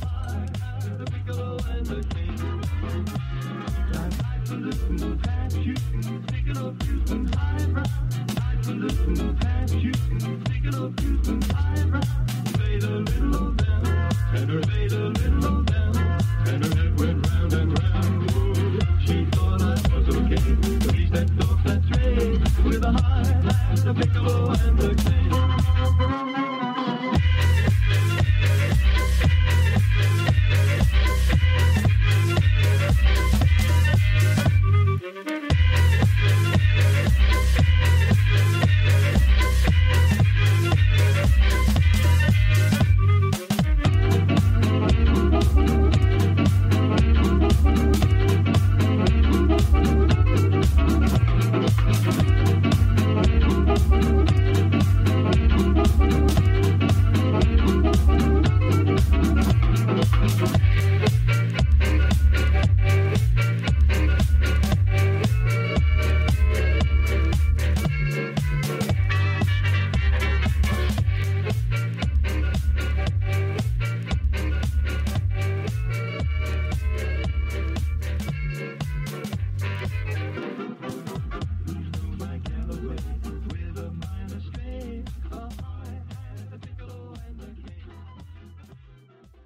And her made a little bell, and her head went round and round. Whoa.